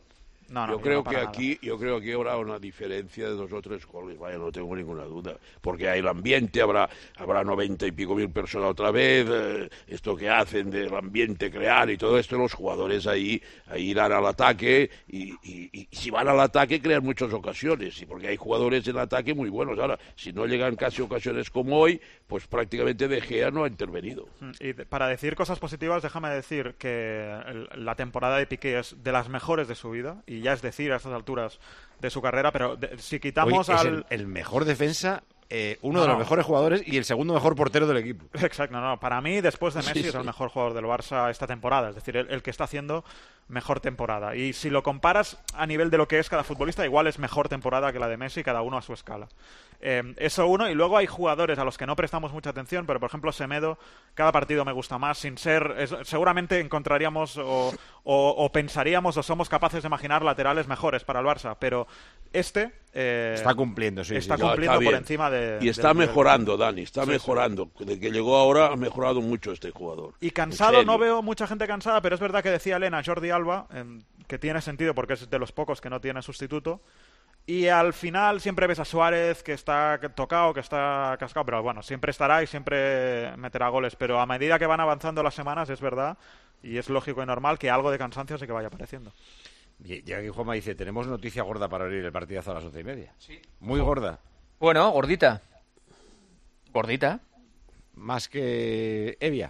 No, no, yo creo no que para aquí, nada. yo creo que habrá una diferencia de dos o tres goles, vaya, no tengo ninguna duda, porque hay el ambiente, habrá, habrá noventa y pico mil personas otra vez, eh, esto que hacen del ambiente crear y todo esto, los jugadores ahí, ahí irán al ataque y, y, y si van al ataque crean muchas ocasiones, y porque hay jugadores en ataque muy buenos. Ahora, si no llegan casi ocasiones como hoy, pues prácticamente De Gea no ha intervenido. Y de, para decir cosas positivas, déjame decir que el, la temporada de Piqué es de las mejores de su vida, y ya es decir a estas alturas de su carrera, pero de, si quitamos Hoy es al... el, el mejor defensa, eh, uno No, de los no. mejores jugadores y el segundo mejor portero del equipo. Exacto, no, no. Para mí, después de Messi, Sí, es sí. el mejor jugador del Barça esta temporada. Es decir, el, el que está haciendo mejor temporada. Y si lo comparas a nivel de lo que es cada futbolista, igual es mejor temporada que la de Messi, cada uno a su escala. Eh, eso uno. Y luego hay jugadores a los que no prestamos mucha atención, pero por ejemplo Semedo, cada partido me gusta más, sin ser... es- seguramente encontraríamos o, o, o pensaríamos o somos capaces de imaginar laterales mejores para el Barça, pero este... eh, Está cumpliendo, sí, Está sí. No, cumpliendo está por bien. encima de... Y está del nivel. mejorando, Dani, está Sí, sí. mejorando. De que llegó ahora ha mejorado mucho este jugador. Y En cansado, serio. no veo mucha gente cansada, pero es verdad que decía Elena, Jordi Alba, em, que tiene sentido porque es de los pocos que no tiene sustituto. Y al final siempre ves a Suárez que está tocado, que está cascado, pero bueno, siempre estará y siempre meterá goles. Pero a medida que van avanzando las semanas, es verdad, y es lógico y normal que algo de cansancio sí que vaya apareciendo. Y ya que Juanma dice, tenemos noticia gorda para abrir el partidazo a las once y media. Sí. Muy gorda. Bueno, gordita. Gordita. Más que Evia.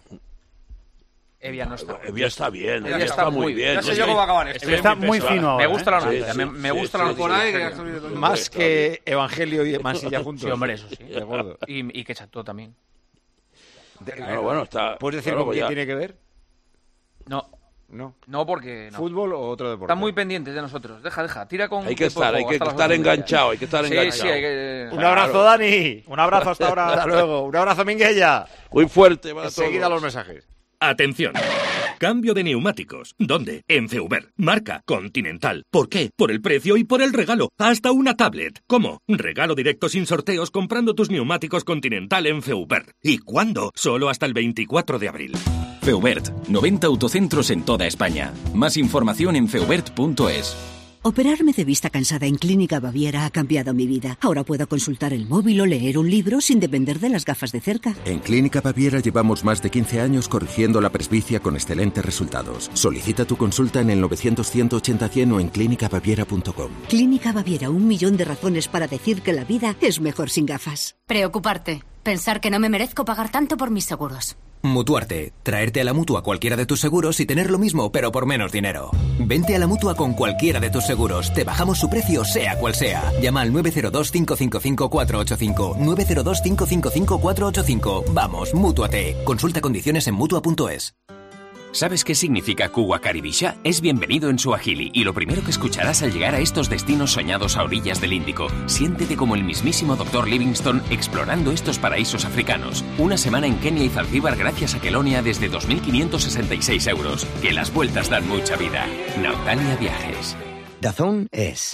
Evia no está. Evia está bien, Evia Evia está muy bien. Ya sé Es yo que- cómo va a acabar esto. Está muy fino ahora, Me gusta la ¿eh? noticia. Sí, me sí, me sí, gusta sí, la sí, noticia. sí, en sí. serio. Más que Evangelio y Mansilla juntos. Sí, hombre, eso sí. De gordo. Y, y que Chateau también. De- Claro, bueno, está- ¿Puedes decir claro, con quién ya. tiene que ver? No. No. No, porque... No. ¿Fútbol o otro deporte? Están muy pendientes de nosotros. Deja, deja. Tira con... Hay que tiempo de estar, hay juego que hasta las estar once y media. enganchado, hay que estar Sí, enganchado. sí, hay que... Un abrazo, Dani. Un abrazo hasta ahora. Hasta luego. Un abrazo, Minguella. Muy fuerte para Enseguida todos. los mensajes. Atención. Cambio de neumáticos. ¿Dónde? En Feuber. Marca Continental. ¿Por qué? Por el precio y por el regalo. Hasta una tablet. ¿Cómo? Regalo directo sin sorteos comprando tus neumáticos Continental en Feuber. ¿Y cuándo? Solo hasta el veinticuatro de abril. Feubert, noventa autocentros en toda España. Más información en feubert punto es. Operarme de vista cansada en Clínica Baviera ha cambiado mi vida. Ahora puedo consultar el móvil o leer un libro sin depender de las gafas de cerca. En Clínica Baviera llevamos más de quince años corrigiendo la presbicia con excelentes resultados. Solicita tu consulta en el novecientos, ciento ochenta, cien o en clínica baviera punto com. Clínica Baviera, un millón de razones para decir que la vida es mejor sin gafas. Preocuparte. Pensar que no me merezco pagar tanto por mis seguros. Mutuarte. Traerte a la Mutua cualquiera de tus seguros y tener lo mismo, pero por menos dinero. Vente a la Mutua con cualquiera de tus seguros. Te bajamos su precio, sea cual sea. Llama al nueve cero dos, cinco cinco cinco, cuatro ocho cinco. nueve cero dos, cinco cinco cinco, cuatro ocho cinco. Vamos, Mútuate. Consulta condiciones en mutua punto es. ¿Sabes qué significa Kuwa Karibisha? Es bienvenido en Suajili y lo primero que escucharás al llegar a estos destinos soñados a orillas del Índico. Siéntete como el mismísimo doctor Livingstone explorando estos paraísos africanos. Una semana en Kenia y Zanzíbar gracias a Kelonia desde dos mil quinientos sesenta y seis euros. Que las vueltas dan mucha vida. Nautalia Viajes. DAZN es.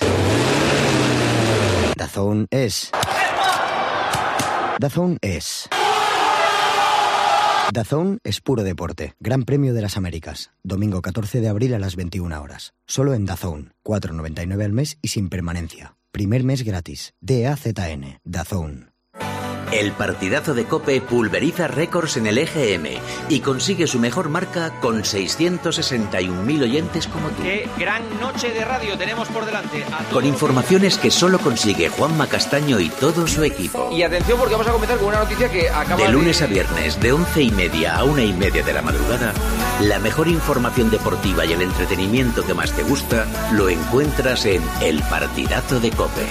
DAZN es. DAZN es. DAZN es puro deporte. Gran Premio de las Américas. Domingo catorce de abril a las veintiuna horas. Solo en DAZN. cuatro noventa y nueve al mes y sin permanencia. Primer mes gratis. D A Z N. DAZN. El partidazo de COPE pulveriza récords en el E G M y consigue su mejor marca con seiscientos sesenta y un mil oyentes como tú. Qué gran noche de radio tenemos por delante. A Con informaciones que solo consigue Juanma Castaño y todo su equipo. Y atención porque vamos a comenzar con una noticia que acaba De lunes a viernes, de once y media a una y media de la madrugada, la mejor información deportiva y el entretenimiento que más te gusta lo encuentras en El Partidazo de COPE.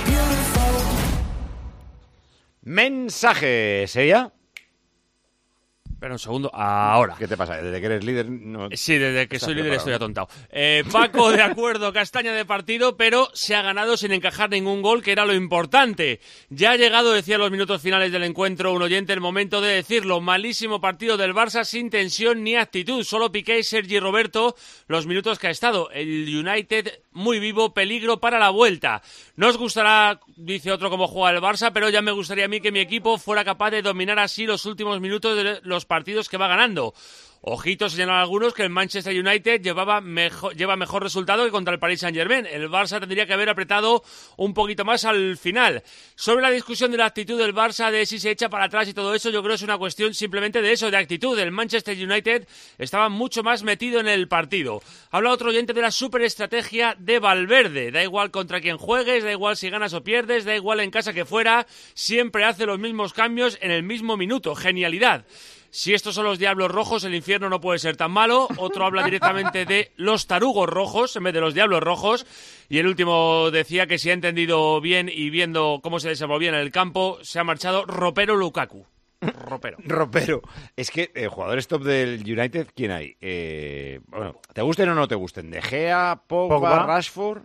Mensaje, ¿sería? Espera un segundo, ahora. ¿Qué te pasa? ¿Desde que eres líder? No... Sí, desde que Estás soy líder preparado. estoy atontado. Eh, Paco, de acuerdo, castaña de partido, pero se ha ganado sin encajar ningún gol, que era lo importante. Ya ha llegado, decía en los minutos finales del encuentro un oyente, el momento de decirlo. Malísimo partido del Barça, sin tensión ni actitud. Solo Piqué y Sergi Roberto los minutos que ha estado. El United muy vivo, peligro para la vuelta. No os gustará, dice otro, cómo juega el Barça, pero ya me gustaría a mí que mi equipo fuera capaz de dominar así los últimos minutos de los partidos que va ganando. Ojito, señalan algunos, que el Manchester United llevaba mejor, lleva mejor resultado que contra el Paris Saint-Germain. El Barça tendría que haber apretado un poquito más al final. Sobre la discusión de la actitud del Barça, de si se echa para atrás y todo eso, yo creo que es una cuestión simplemente de eso, de actitud. El Manchester United estaba mucho más metido en el partido. Habla otro oyente de la superestrategia de Valverde. Da igual contra quién juegues, da igual si ganas o pierdes, da igual en casa que fuera, siempre hace los mismos cambios en el mismo minuto. Genialidad. Si estos son los diablos rojos, el infierno no puede ser tan malo. Otro habla directamente de los tarugos rojos en vez de los diablos rojos. Y el último decía que si ha entendido bien y viendo cómo se desenvolvía en el campo, se ha marchado Ropero Lukaku. Ropero. Ropero. Es que eh, jugadores top del United, ¿quién hay? Eh, bueno, ¿te gusten o no te gusten? De Gea, Pogba, Pogba. Rashford...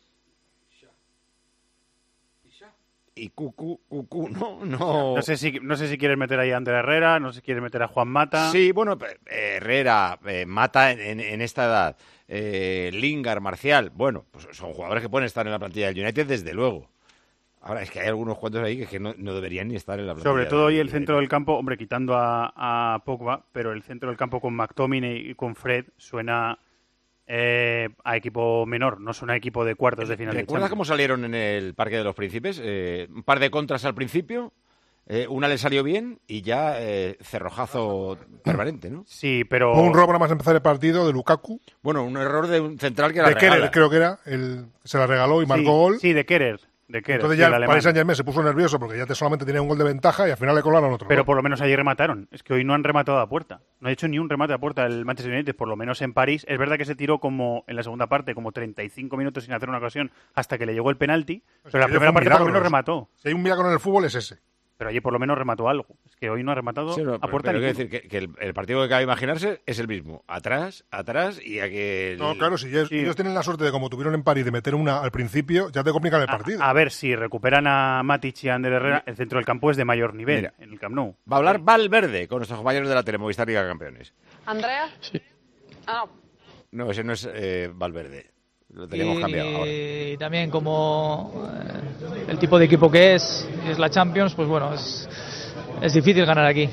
Y Cucu, Cucu, no, no... No sé si, no sé si quieres meter ahí a Ander Herrera, no sé si quieres meter a Juan Mata... Sí, bueno, eh, Herrera, eh, Mata en, en esta edad, eh, Lingard, Marcial, bueno, pues son jugadores que pueden estar en la plantilla del United desde luego. Ahora, es que hay algunos cuantos ahí que, que no, no deberían ni estar en la plantilla. Sobre todo hoy el United. centro del campo, hombre, quitando a, a Pogba, pero el centro del campo con McTominay y con Fred suena... Eh, a equipo menor, no son a equipo de cuartos de final. ¿Recuerdas cómo salieron en el Parque de los Príncipes? Eh, un par de contras al principio, eh, una le salió bien y ya eh, cerrojazo permanente, ¿no? Sí, pero... Fue un robo nada más empezar el partido de Lukaku. Bueno, un error de un central que la de regala. Kerer, creo que era, el, se la regaló y marcó sí, gol. Sí, de Kerer. De Kerer, Entonces ya el Paris Saint-Germain se puso nervioso porque ya te solamente tenía un gol de ventaja y al final le colaron otro. Pero gol. por lo menos ayer remataron. Es que hoy no han rematado a puerta. No ha hecho ni un remate a puerta el Manchester United, por lo menos en París. Es verdad que se tiró como en la segunda parte, como treinta y cinco minutos sin hacer una ocasión hasta que le llegó el penalti. Pues pero la primera parte milagro, por lo menos remató. Si hay un milagro en el fútbol es ese. Pero allí por lo menos remató algo. Es que hoy no ha rematado sí, no, a puerta. Pero, pero quiero decir que, que el, el partido que cabe imaginarse es el mismo. Atrás, atrás y a que... El... No, claro, si ellos, sí. ellos tienen la suerte de, como tuvieron en París, de meter una al principio, ya te complican el partido. A, a ver, si recuperan a Matic y a Ander Herrera, el centro del campo es de mayor nivel. Mira, en el Camp Nou. Va a hablar Valverde con nuestros compañeros de la Telemovistar Liga de Campeones. ¿Andrea? Sí. Ah, no. No, ese no es eh, Valverde. Lo tenemos y, cambiado ahora. Y también como eh, el tipo de equipo que es, es la Champions, pues bueno, es... Es difícil ganar aquí.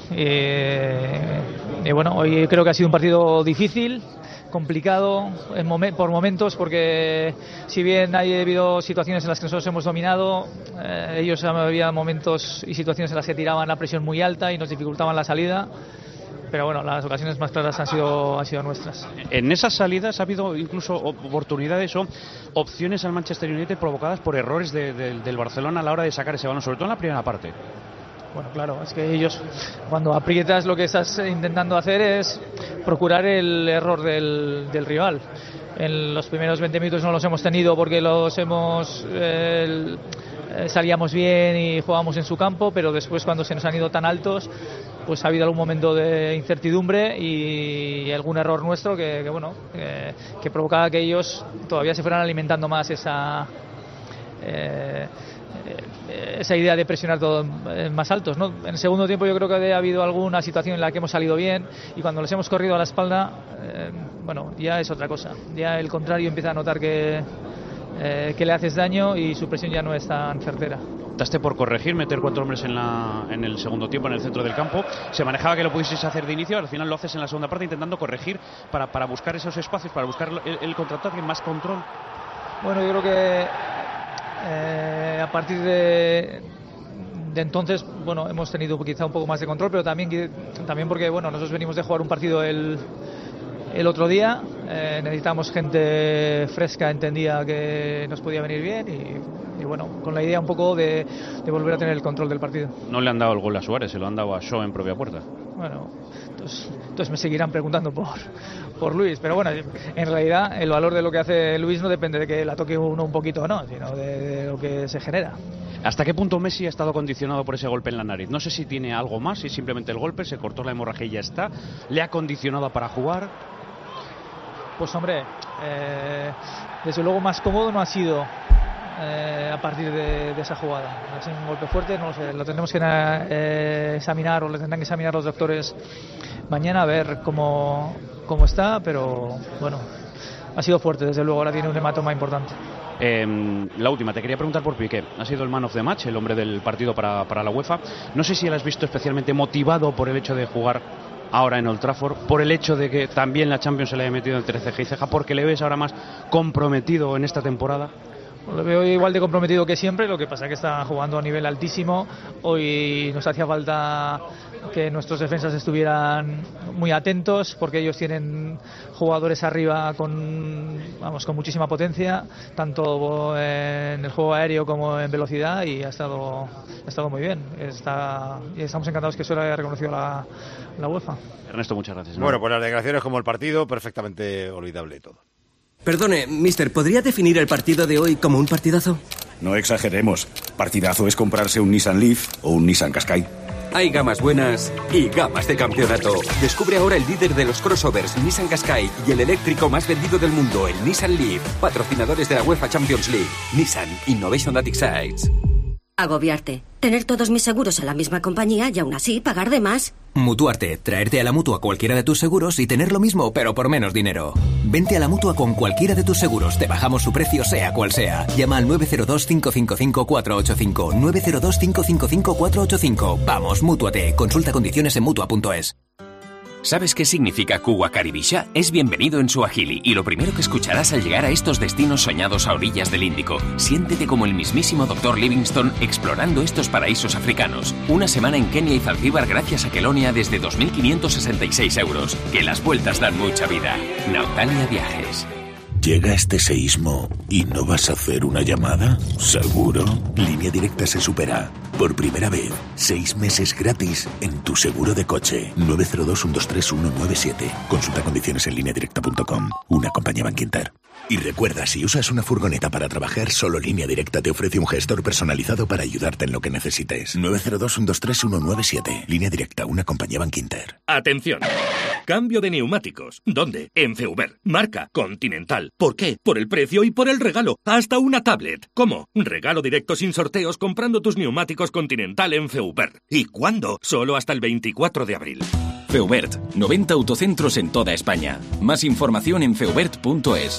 Y, y bueno, hoy creo que ha sido un partido difícil, complicado en momen- por momentos, porque si bien hay habido situaciones en las que nosotros hemos dominado, eh, ellos había momentos y situaciones en las que tiraban la presión muy alta y nos dificultaban la salida. Pero bueno, las ocasiones más claras han sido, han sido nuestras. En esas salidas ha habido incluso oportunidades o opciones al Manchester United provocadas por errores de, de, del Barcelona a la hora de sacar ese balón, sobre todo en la primera parte. Bueno, claro, es que ellos, cuando aprietas, lo que estás intentando hacer es procurar el error del, del rival. En los primeros veinte minutos no los hemos tenido porque los hemos eh, salíamos bien y jugábamos en su campo, pero después, cuando se nos han ido tan altos, pues ha habido algún momento de incertidumbre y algún error nuestro que, que bueno, que, que provocaba que ellos todavía se fueran alimentando más esa... Eh, esa idea de presionar todo más altos, ¿no? En el segundo tiempo yo creo que ha habido alguna situación en la que hemos salido bien y cuando les hemos corrido a la espalda, eh, bueno, ya es otra cosa. Ya el contrario empieza a notar que, eh, que le haces daño y su presión ya no es tan certera. Optaste por corregir, meter cuatro hombres en, la, en el segundo tiempo en el centro del campo. Se manejaba que lo pudieses hacer de inicio, al final lo haces en la segunda parte intentando corregir para, para buscar esos espacios, para buscar el, el contraataque, más control. Bueno, yo creo que Eh, a partir de, de entonces, bueno, hemos tenido quizá un poco más de control, pero también, también porque, bueno, nosotros venimos de jugar un partido el, el otro día, eh, necesitamos gente fresca, entendía que nos podía venir bien y, y bueno, con la idea un poco de, de volver a tener el control del partido. No le han dado el gol a Suárez, se lo han dado a Shaw en propia puerta. Bueno, entonces, entonces me seguirán preguntando por, por Luis, pero bueno, en realidad el valor de lo que hace Luis no depende de que la toque uno un poquito o no, sino de, de lo que se genera. ¿Hasta qué punto Messi ha estado condicionado por ese golpe en la nariz? No sé si tiene algo más, si simplemente el golpe, se cortó la hemorragia y ya está. ¿Le ha condicionado para jugar? Pues hombre, eh, desde luego más cómodo no ha sido eh, a partir de, de esa jugada. Ha sido un golpe fuerte, no lo sé, lo tendremos que eh, examinar o lo tendrán que examinar los doctores mañana a ver cómo, cómo está, pero bueno, ha sido fuerte, desde luego, ahora tiene un hematoma importante. Eh, la última, te quería preguntar por Piqué. Ha sido el man of the match, el hombre del partido para, para la UEFA. No sé si lo has visto especialmente motivado por el hecho de jugar ahora en Old Trafford, por el hecho de que también la Champions se le haya metido entre ceja y ceja, porque le ves ahora más comprometido en esta temporada? Lo veo igual de comprometido que siempre, lo que pasa es que está jugando a nivel altísimo. Hoy nos hacía falta que nuestros defensas estuvieran muy atentos, porque ellos tienen jugadores arriba con, vamos, con muchísima potencia, tanto en el juego aéreo como en velocidad, y ha estado, ha estado muy bien. Está, y estamos encantados que eso lo haya reconocido la, la UEFA. Ernesto, muchas gracias. ¿no? Bueno, pues las declaraciones como el partido, perfectamente olvidable todo. Perdone, mister, ¿podría definir el partido de hoy como un partidazo? No exageremos. Partidazo es comprarse un Nissan Leaf o un Nissan Qashqai. Hay gamas buenas y gamas de campeonato. Descubre ahora el líder de los crossovers, Nissan Qashqai, y el eléctrico más vendido del mundo, el Nissan Leaf, patrocinadores de la UEFA Champions League. Nissan Innovation that excites. Agobiarte. Tener todos mis seguros en la misma compañía y aún así pagar de más. Mutuarte. Traerte a la Mutua cualquiera de tus seguros y tener lo mismo, pero por menos dinero. Vente a la Mutua con cualquiera de tus seguros. Te bajamos su precio, sea cual sea. Llama al nueve cero dos, cinco cinco cinco, cuatro ocho cinco. nueve cero dos, cinco cinco cinco, cuatro ocho cinco. Vamos, Mútuate. Consulta condiciones en Mutua punto es. ¿Sabes qué significa Kuwa Karibisha? Es bienvenido en Suajili, y lo primero que escucharás al llegar a estos destinos soñados a orillas del Índico. Siéntete como el mismísimo doctor Livingstone explorando estos paraísos africanos. Una semana en Kenia y Zanzíbar gracias a Kelonia desde dos mil quinientos sesenta y seis euros. Que las vueltas dan mucha vida. Nautania Viajes. ¿Llega este seísmo y no vas a hacer una llamada? ¿Seguro? Línea Directa se supera. Por primera vez, seis meses gratis en tu seguro de coche. nueve cero dos, uno dos tres, uno nueve siete. Consulta condiciones en línea directa punto com. Una compañía Bankinter. Y recuerda, si usas una furgoneta para trabajar, solo Línea Directa te ofrece un gestor personalizado para ayudarte en lo que necesites. nueve cero dos, uno dos tres, uno nueve siete. Línea Directa, una compañía Bankinter. Atención. Cambio de neumáticos. ¿Dónde? En Feuber. Marca Continental. ¿Por qué? Por el precio y por el regalo. Hasta una tablet. ¿Cómo? Regalo directo sin sorteos comprando tus neumáticos Continental en Feuber. ¿Y cuándo? Solo hasta el veinticuatro de abril. Feubert. noventa autocentros en toda España. Más información en feubert punto es.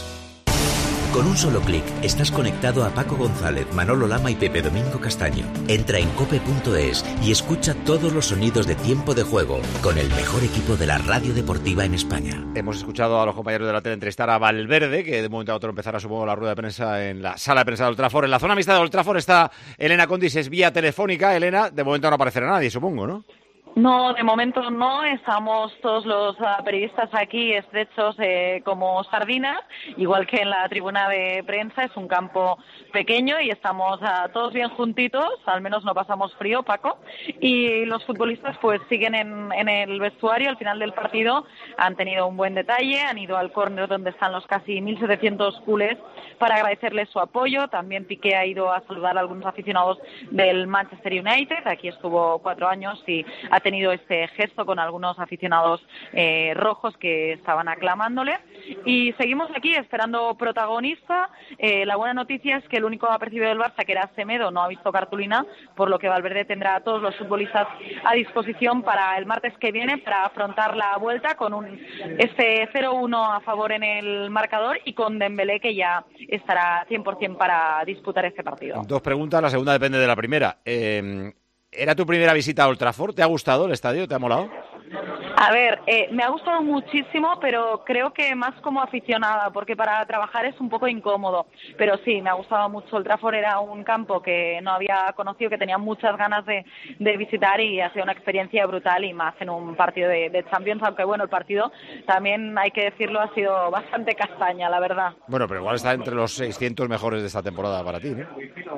Con un solo clic estás conectado a Paco González, Manolo Lama y Pepe Domingo Castaño. Entra en cope punto es y escucha todos los sonidos de tiempo de juego con el mejor equipo de la radio deportiva en España. Hemos escuchado a los compañeros de la tele entrevistar a Valverde, que de un momento a otro empezará, supongo, la rueda de prensa en la sala de prensa de Old Trafford. En la zona mixta de Old Trafford está Elena Condis, es vía telefónica. Elena, de momento no aparecerá nadie, supongo, ¿no? No, de momento no. Estamos todos los uh, periodistas aquí estrechos eh, como sardinas, igual que en la tribuna de prensa. Es un campo pequeño y estamos uh, todos bien juntitos, al menos no pasamos frío, Paco. Y los futbolistas pues siguen en, en el vestuario. Al final del partido han tenido un buen detalle, han ido al córner donde están los casi mil setecientos culés para agradecerles su apoyo. También Piqué ha ido a saludar a algunos aficionados del Manchester United. Aquí estuvo cuatro años y ha tenido este gesto con algunos aficionados eh, rojos que estaban aclamándole. Y seguimos aquí esperando protagonista. Eh, la buena noticia es que el único apercibido del Barça, que era Semedo, no ha visto cartulina, por lo que Valverde tendrá a todos los futbolistas a disposición para el martes que viene, para afrontar la vuelta con un este cero uno a favor en el marcador y con Dembélé, que ya estará cien por ciento para disputar este partido. Dos preguntas, la segunda depende de la primera. Eh... ¿Era tu primera visita a Old Trafford? ¿Te ha gustado el estadio? ¿Te ha molado? A ver, eh, me ha gustado muchísimo, pero creo que más como aficionada, porque para trabajar es un poco incómodo. Pero sí, me ha gustado mucho. Old Trafford era un campo que no había conocido, que tenía muchas ganas de, de visitar, y ha sido una experiencia brutal, y más en un partido de, de Champions, aunque bueno, el partido también, hay que decirlo, ha sido bastante castaña, la verdad. Bueno, pero igual está entre los seiscientos mejores de esta temporada para ti, ¿no?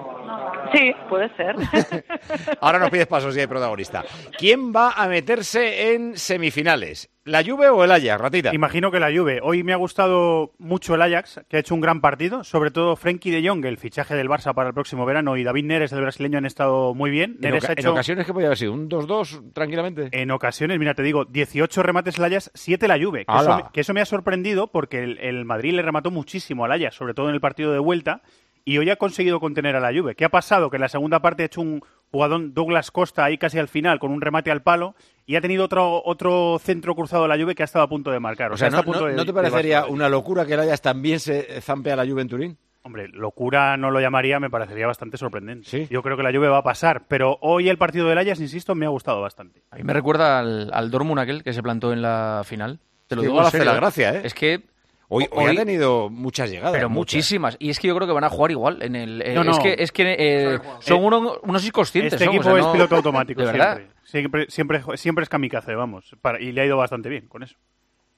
Sí, puede ser. Ahora nos pides pasos y hay protagonista. ¿Quién va a meterse en semifinales? ¿La Juve o el Ajax, Ratita? Imagino que la Juve. Hoy me ha gustado mucho el Ajax, que ha hecho un gran partido, sobre todo Frenkie de Jong, el fichaje del Barça para el próximo verano, y David Neres, el brasileño, han estado muy bien. En, Neres oca- ha hecho... en ocasiones, ¿qué podía haber sido? ¿Un dos dos tranquilamente? En ocasiones, mira, te digo, dieciocho remates el Ajax, siete la Juve. Que eso, que eso me ha sorprendido, porque el, el Madrid le remató muchísimo al Ajax, sobre todo en el partido de vuelta, y hoy ha conseguido contener a la Juve. ¿Qué ha pasado? Que en la segunda parte ha hecho un jugador, Douglas Costa, ahí casi al final, con un remate al palo, y ha tenido otro otro centro cruzado de la Juve que ha estado a punto de marcar. O, O sea, sea, ¿no, está a punto no, de, ¿no te de parecería bastar. una locura que el Ajax también se zampe a la Juve en Turín? Hombre, locura no lo llamaría, me parecería bastante sorprendente. ¿Sí? Yo creo que la Juve va a pasar, pero hoy el partido del Ajax, insisto, me ha gustado bastante. A mí me recuerda al, al Dortmund aquel que se plantó en la final. Te lo digo igual en serio. hace la gracia, ¿eh? Es que hoy, hoy, hoy ha tenido muchas llegadas. Pero muchas. muchísimas. Y es que yo creo que van a jugar igual. En el, eh, no, no. Es que, es que eh, son uno, unos inconscientes. Este son, equipo o sea, es no... piloto automático, ¿De verdad? siempre. Siempre, siempre, siempre es kamikaze, vamos. Para, y le ha ido bastante bien con eso.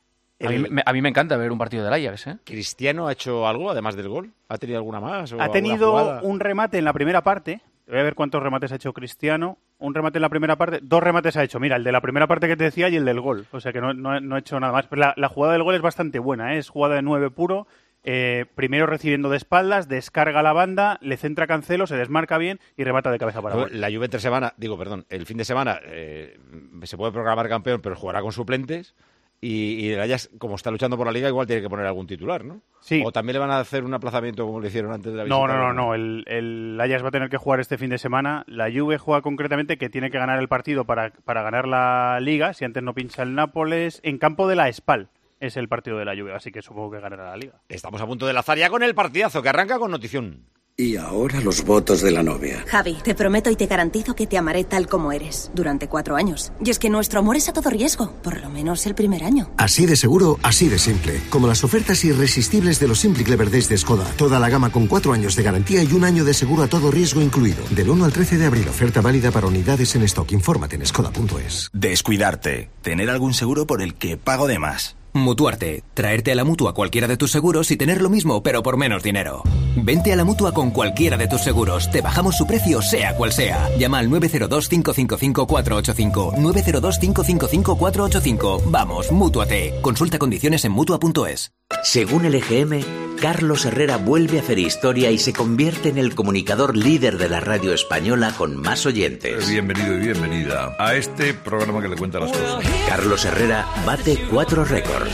A mí, me, a mí me encanta ver un partido del Ajax, ¿eh? ¿Cristiano ha hecho algo, además del gol? ¿Ha tenido alguna más? O ha tenido jugada? un remate en la primera parte. Voy a ver cuántos remates ha hecho Cristiano. Un remate en la primera parte. Dos remates ha hecho. Mira, el de la primera parte que te decía y el del gol. O sea que no, no, no ha hecho nada más. Pero la, la jugada del gol es bastante buena, ¿eh? Es jugada de nueve puro. Eh, primero recibiendo de espaldas, descarga la banda, le centra a Cancelo, se desmarca bien y remata de cabeza para no, gol. La Juve entre semana, digo, perdón, el fin de semana eh, se puede programar campeón, pero jugará con suplentes. Y, y el Ajax, como está luchando por la Liga, igual tiene que poner algún titular, ¿no? Sí. O también le van a hacer un aplazamiento como le hicieron antes de la visita. No, no, no, no. El, el Ajax va a tener que jugar este fin de semana. La Juve juega concretamente que tiene que ganar el partido para, para ganar la Liga. Si antes no pincha el Nápoles, en campo de la Spal es el partido de la Juve, así que supongo que ganará la Liga. Estamos a punto de lanzar ya con el partidazo que arranca con notición. Y ahora los votos de la novia. Javi, te prometo y te garantizo que te amaré tal como eres durante cuatro años. Y es que nuestro amor es a todo riesgo, por lo menos el primer año. Así de seguro, así de simple. Como las ofertas irresistibles de los Simply Clever Days de Skoda. Toda la gama con cuatro años de garantía y un año de seguro a todo riesgo incluido. Del uno al trece de abril, oferta válida para unidades en stock. Infórmate en skoda punto es. Descuidarte. Tener algún seguro por el que pago de más. Mutuarte. Traerte a la Mutua cualquiera de tus seguros y tener lo mismo, pero por menos dinero. Vente a la Mutua con cualquiera de tus seguros. Te bajamos su precio, sea cual sea. Llama al nueve cero dos, cinco cinco cinco, cuatro ocho cinco. nueve cero dos, cinco cinco cinco, cuatro ocho cinco. Vamos, Mútuate. Consulta condiciones en Mutua punto es. Según el E G M, Carlos Herrera vuelve a hacer historia y se convierte en el comunicador líder de la radio española con más oyentes. Bienvenido y bienvenida a este programa que le cuenta las cosas. Carlos Herrera bate cuatro récords.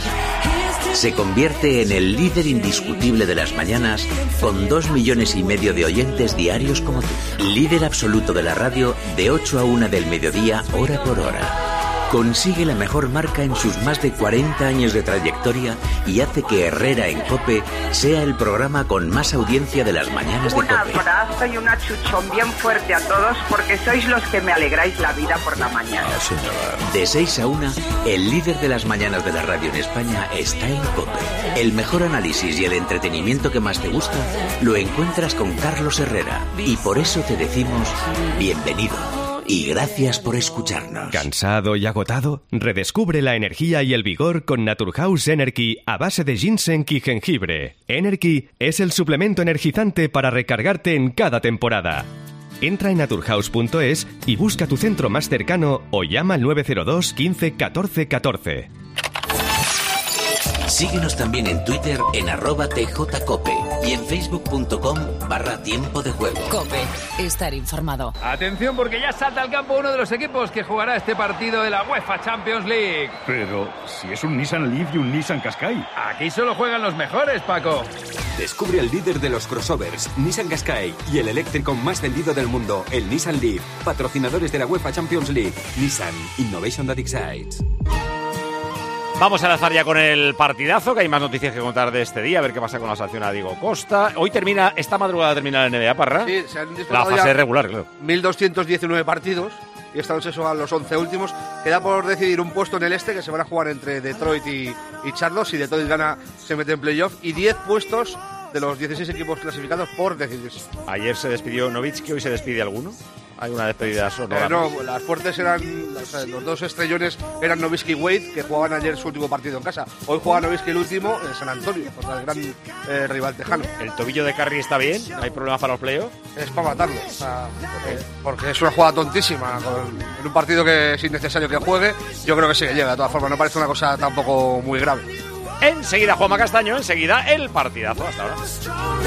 Se convierte en el líder indiscutible de las mañanas con dos millones y medio de oyentes diarios como tú. Líder absoluto de la radio de ocho a una del mediodía, hora por hora. Consigue la mejor marca en sus más de cuarenta años de trayectoria y hace que Herrera en COPE sea el programa con más audiencia de las mañanas de COPE. Un abrazo y un achuchón bien fuerte a todos porque sois los que me alegráis la vida por la mañana. De seis a una, el líder de las mañanas de la radio en España está en COPE. El mejor análisis y el entretenimiento que más te gusta lo encuentras con Carlos Herrera y por eso te decimos bienvenido. Y gracias por escucharnos. ¿Cansado y agotado? Redescubre la energía y el vigor con Naturhaus Energy a base de ginseng y jengibre. Energy es el suplemento energizante para recargarte en cada temporada. Entra en naturhaus punto es y busca tu centro más cercano o llama al nueve cero dos, quince, catorce, catorce. Síguenos también en Twitter en arroba tjcope y en facebook punto com barra tiempo de juego. Cope, estar informado. Atención porque ya salta al campo uno de los equipos que jugará este partido de la UEFA Champions League. Pero si es un Nissan Leaf y un Nissan Qashqai. Aquí solo juegan los mejores, Paco. Descubre el líder de los crossovers, Nissan Qashqai, y el eléctrico más vendido del mundo, el Nissan Leaf. Patrocinadores de la UEFA Champions League. Nissan Innovation that excites. Vamos a lanzar ya con el partidazo, que hay más noticias que contar de este día, a ver qué pasa con la sanción a Diego Costa. Hoy termina, esta madrugada termina la N B A, Parra. Sí, se han la disputado fase ya regular, claro. mil doscientos diecinueve partidos y esta noche son los once últimos. Queda por decidir un puesto en el este que se van a jugar entre Detroit y, y Charlotte. Si Detroit gana, se mete en playoff. Y diez puestos de los dieciséis equipos clasificados por decidirse. Ayer se despidió Nowitzki, hoy se despide alguno. Hay una despedida sonora. Eh, no, las fuertes eran, o sea, los dos estrellones eran Nowitzki y Wade, que jugaban ayer su último partido en casa. Hoy juega Nowitzki el último en San Antonio, contra el gran eh, rival tejano. ¿El tobillo de Curry está bien? ¿No hay problemas para los playoffs? Es para matarlo, o sea, porque, porque es una jugada tontísima. Con, en un partido que es innecesario que juegue, yo creo que sí que llega. De todas formas, no parece una cosa tampoco muy grave. Enseguida Juanma Castaño, enseguida el partidazo. Hasta ahora.